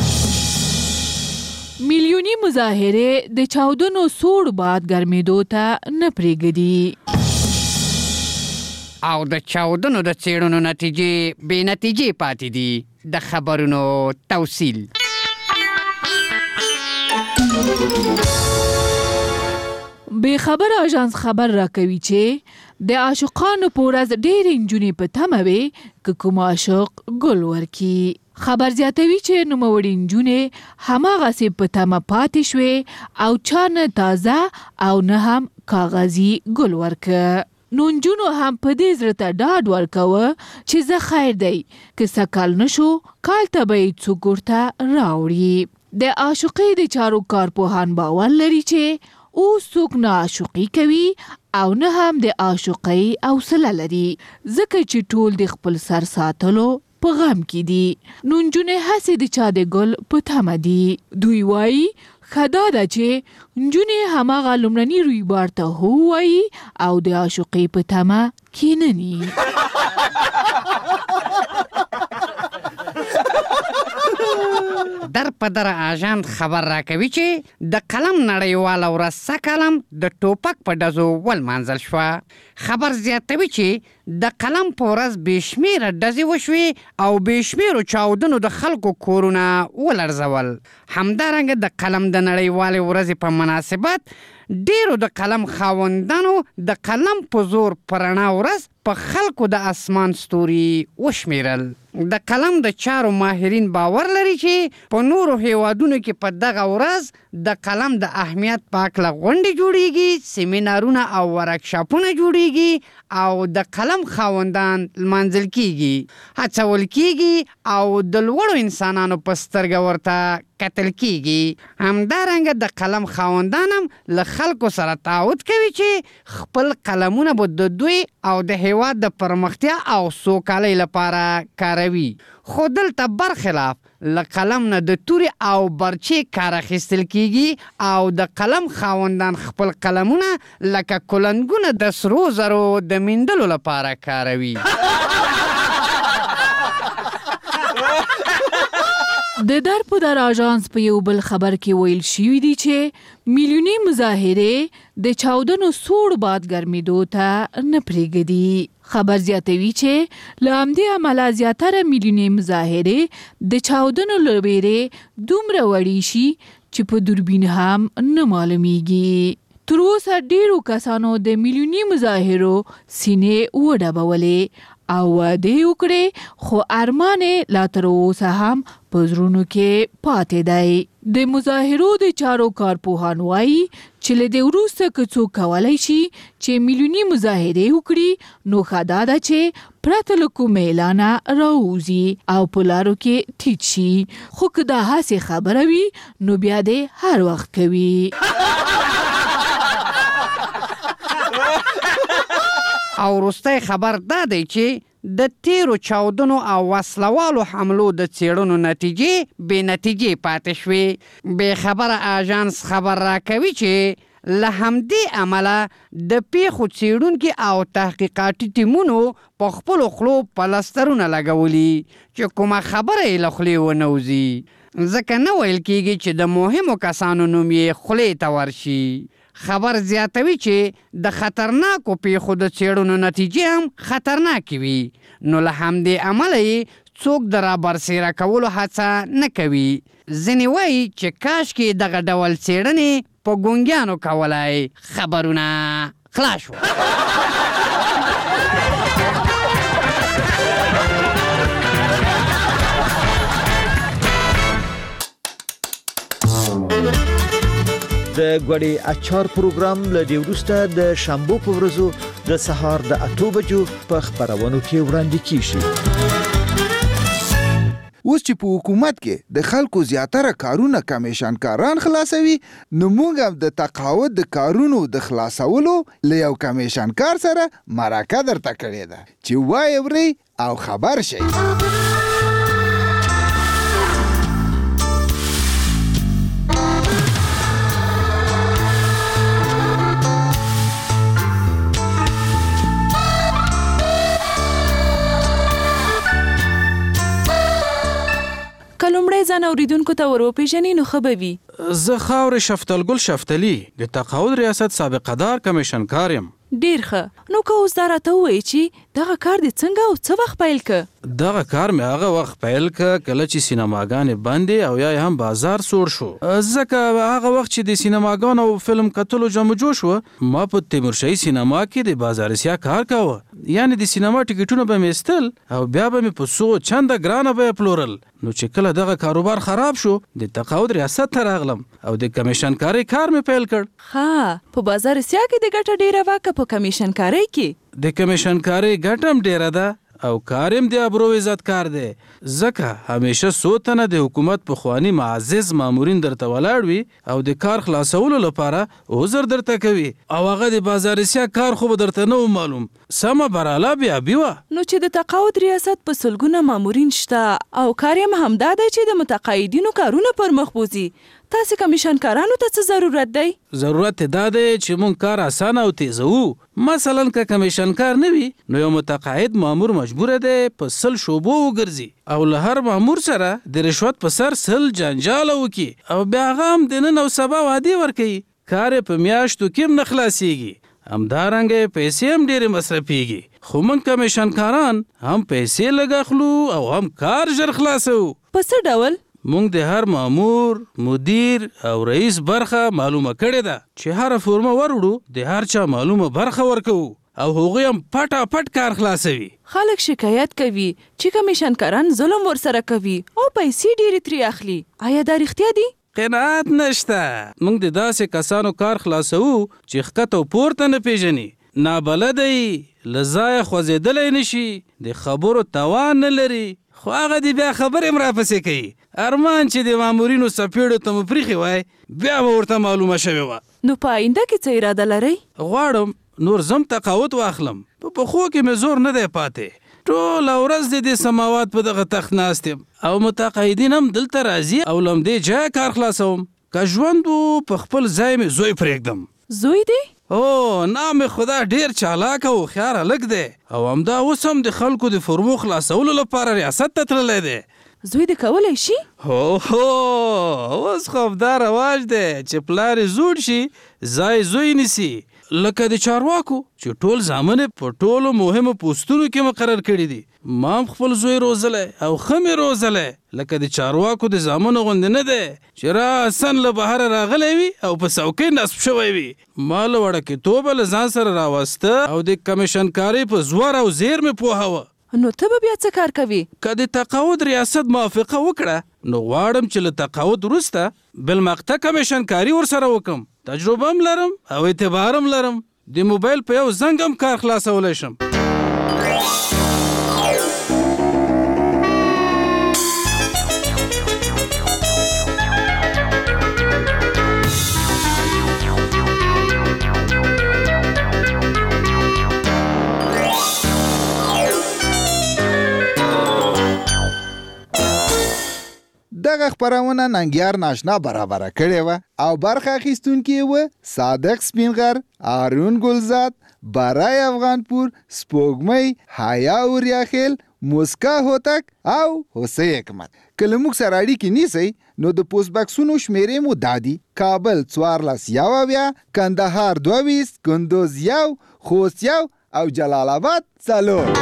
میلیوني مظاهرې د چاودنو سوړ باد ګرمېدو ته نه پرېږدي. او د چاودنو د څېړنو نتیجې بې نتیجې پاتې دي. د خبرونو توصیل. بې خبر اژانس خبر راکوي چې د عاشقانو په ورځ ډېرې نجونې په تمه وې که کوم عاشق ګل ورکړي. خبر زیاتوي چې نوموړې نجونې هماغسې په تمه پاتې شوې او چا نه تازه او نه هم کاغذي ګل ورکه. نو نجونو هم په دې زړه ته ډاډ ورکوه چې زه خیر دی که سکال نشو کال ته به یې څوک ورته راوړي. د عاشقۍ د چارو کارپوهان باور لري چې اوس څوک نه عاشقي کوي او نه هم د عاشقۍ حوصله لري ځکه چې ټول د خپل سر ساتلو په غم کې دي. نو نجونې هسې د چا د ګل په تمه دي. دوی وایي ښه دا ده چې نجونې هماغه لومړني رویبار ته هو وایي او د عاشقۍ په تمه کښېنني. در په در آژان خبر راکوي چې د قلم نړیواله ورځ سږ د ټوپک په ډزو ولمانځل شوه. خبر زیاتوي چې د قلم په ورځ بې شمېره ډزې وشوې او بې شمېرو چاودنو د خلکو کورونه ولړزول. همدارنګه د قلم د نړیوالې ورځې په مناسبت ډیرو د قلم خاوندانو د قلم په زور په رڼا ورځ په خلکو د اسمان ستوري وشمیرل. د قلم د چارو ماهرین باور لري چې په نورو هیوادونو کې په دغه ورځ د قلم د اهمیت په اړه غونډې جوړیږي، سیمینارونه او ورکشاپونه جوړیږي او د قلم خاوندان لمانځل کیږي، هڅول کیږي او د لوړو انسانانو په سترګه ورته کتل کیږي. همدارنګه د قلم خاوندان هم له خلکو سره تعهد کوي چې خپل قلمونه به د دوی او د هیواد د پرمختیا او سوکالۍ لپاره کاروي. خو دلته برخلاف له قلم نه د توري او برچې کار اخیستل کیږي او د قلم خاوندان خپل قلمونه لکه کلنګونه د سرو زرو د میندلو لپاره کاروي. د درپدر آژانس په یو بل خبر کې ویل شوي دي چې میلیوني مظاهرې د چاودنو سوړ باد ګرمېدو ته نه پرېږدي. خبر زیاتوي چې له همدې امله زیاتره میلیوني مظاهرې د چاودنو له ویرې دومره وړې شي چې په دوربین هم نه معلومیږي. تر اوسه ډیرو کسانو د میلیوني مظاهرو سینې وډبولې او وعدې وکړې، خو ارمان لا تر اوسه هم په زړونو کې پاتې دی. د مظاهرو د چارو کارپوهان وایي چې له دې وروسته که څوک کولی شي چې میلیوني مظاهرې وکړي نو ښه دا ده چې پرته له کوم اعلانه راووځي او په لارو کې ټیټ شي. خو که دا هسې خبره وي نو بیا دې هر وخت کوي. او وروستی خبر دا دی چې د تیرو چاودنو او وسلوالو حملو د څېړنو نتیجې بې نتیجې پاتې شوې. بې خبره آژانس خبر راکوي چې له همدې امله د پیښو څېړونکي او تحقیقاتي ټیمونو په خپلو خولو پلسترونه لګولي چې کومه خبره یې له خولې ونه وځي، ځکه نه ویل کیږي چې د مهمو کسانو نوم یې خولې ته ورشي. خبر زیاتوي چې د خطرناکو پیښو د څېړنو نتیجې هم خطرناکې وي، نو له همدې امله یې څوک د رابرسېره کولو هڅه نه کوي. ځینې وایي چې کاشکې دغه ډول څېړنې په ګونګیانو کولای. خبرونه خلاص شو. د غوړي اچار پروګرام له دې وروسته د شنبه په ورځو د سهار د 8 بجو په خبرونو کې وړاندې کیږي. اوس چې په حکومت کې د خلکو زیاتره کارونه کمیشنکاران خلاصوي، نو موږ هم د تقاعد د کارونو د خلاصولو له یو کمیشنکار سره مرکه درته کړې ده چې وایي اورئ او خبر شئ. کلمړی ځان اوریدونکو ته وروپیژني نو ښه به وي. زه خاورې شفتلګل شفتلي د تقاعد ریاست سابقدار کمیشنکار یم. ډیر ښه. نو که اوس دا راته ووایي چې دغه کار دې څنګه او څه وخت پیل که؟ دغه کار مې هغه وخت پیل که کله چې سینماګانې بندې او یا هم بازار سوړ شو، ځکه هغه وخت چې د سینماګانو او فلم کتلو جمع جوش و، ما په تیمورشاهي سینما کې د بازارسیا کار کاوه. یعنی د سینما ټیکټونه به مې ایستل او بیا به مې په څو چنده ګرانه بیه پلورل. نو چې کله دغه کاروبار خراب شو د تقاعد ریاست ته راغلم او د کمیشنکارۍ کار مې پیل کړ. ها، په بازارسیا کې د ګټه ډیره وه که په کمیشنکارۍ کې؟ د کمیشنکارۍ ګټه هم ډیره ده او کار هم د ابرو عزت کار دی، ځکه همیشه څو تنه د حکومت پخواني معزز مامورین درته ولاړ وي او د کار خلاصولو لپاره عذر درته کوي او هغه د بازارسیا کار خو به درته نه و معلوم. سمه براله بیا بیوه. نو چې د تقاعد ریاست په سلګونه مامورین شته او کار یې همدا دی چې د متقاعدینو کارونه پر مخ بوځي، تاسې کمیشنکارانو ته څه ضرورت دی؟ ضرورت دا دی چې مونږ کار اسانه او تیزوو. مثلا که کمیشنکار نه وي نو یو متقاعد مامور مجبوره دی په 100 شعبو وګرځي او له هر مامور سره د رشوت په سر 100 جنجاله وکړي او بیا هغه هم د نن او سبا وعدې ورکوي. کار یې په میاشتو کې هم نه خلاصیږي، همدارنګه پیسې هم ډېرې مصرفیږي. خو موږ کمیشنکاران هم پیسې لږ اخلو او هم کار ژر خلاصو. په څه ډول؟ مونږ د هر مامور، مدیر او رئیس برخه معلومه کړې ده چې هر فورمه وروړو د هر چا معلومه برخه ورکو او هغوی هم پټه پټ کار خلاصوي. خلک شکایت کوي چې کمیشنکاران ظلم ورسره کوي او پیسې ډېرې ترې اخلي. آیا دا رښتیا دي؟ قناعت نشته. موږ د داسې کسانو کار خلاصوو چې ښکته او پورته نه پیژني، نابلده یي، له ځایه خوځېدلی نشي، د خبرو توان نه لري، خو هغه دې بیا خبرې هم راپسې کوي. ارمان چې د مامورینو څپېړو ته مو پریښې وای بیا به ورته معلومه شوې وه. نو په آینده کې څه اراده لرئ؟ غواړم نور زم تقاعد واخلم. په پښو کې مې زور نه دی پاتې. ټوله ورځ د سماوات په دغه تخت ناست یم او متقاعدین هم دلته راځي او له همدې ځایه کار خلاصوم. که ژوند و په خپل ځای مې زوی پرېږدم. زوی دی؟ نام خدا ډیر چالاک او هوښیار هلک دی او همدا اوس هم د خلکو د فرمو خلاصولو لپاره ریاست ته تللی دی. زوی دې کولی شي؟ اوس خو دا رواج دی چې پلار یې زوړ شي ځای زوی نیسي، لکه د چارواکو چې ټول زامن په ټولو مهمو پوستونو کې مقرر کړي دي. ما هم خپل زوی روزلی او ښه مې روزلی، لکه د چارواکو د زامنو غوندې نه دی چې راسن له بهره راغلی وي او په څوکۍ نصب شوی وي. ما له وړکېتوبه له ځان سره راوسته او د کمیشنکارۍ په زور او زیر مې پوهوه. نو ته به بیا څه کار کوي؟ که د تقاعد ریاست موافقه وکړه نو غواړم چې له تقاعد وروسته بالمقطع کمیشنکاري ورسره وکړم. تجربه هم لرم او اعتبار هم لرم. د موبایل په یو زنګ هم کار خلاصولی شم. دغه خپرونه ننګیار ناشنا برابره کړې وه او برخه اخیستونکي یې وه صادق سپینغر، هارون ګلزاد، برای افغانپور، سپوږمۍ، حیا اوریاخیل، موسکا هوتک او حسین حکمت. که له موږ سره اړیکې نیسئ نو د پوسټ بکسونو شمیرې مو دا دي: کابل 14 کندهار 22 کندوز 1 خوست 1 او جلال آباد 4.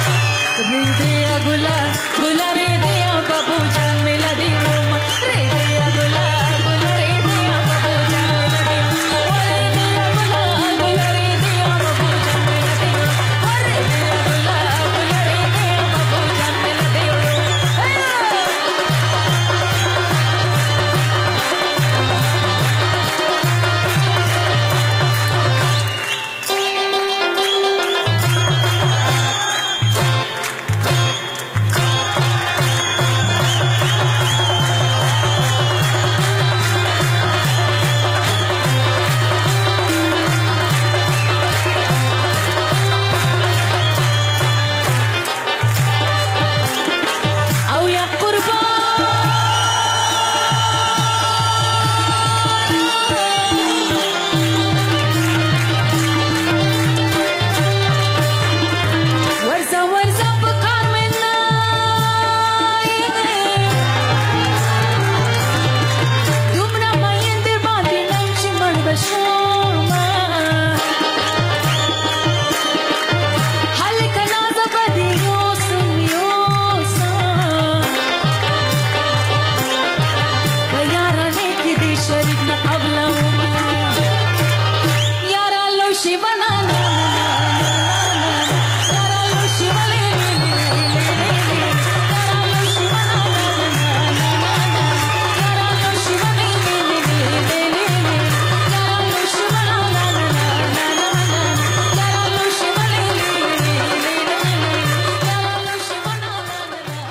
गुला गुला रे दिया बाबू जान मिला दी रोमा रे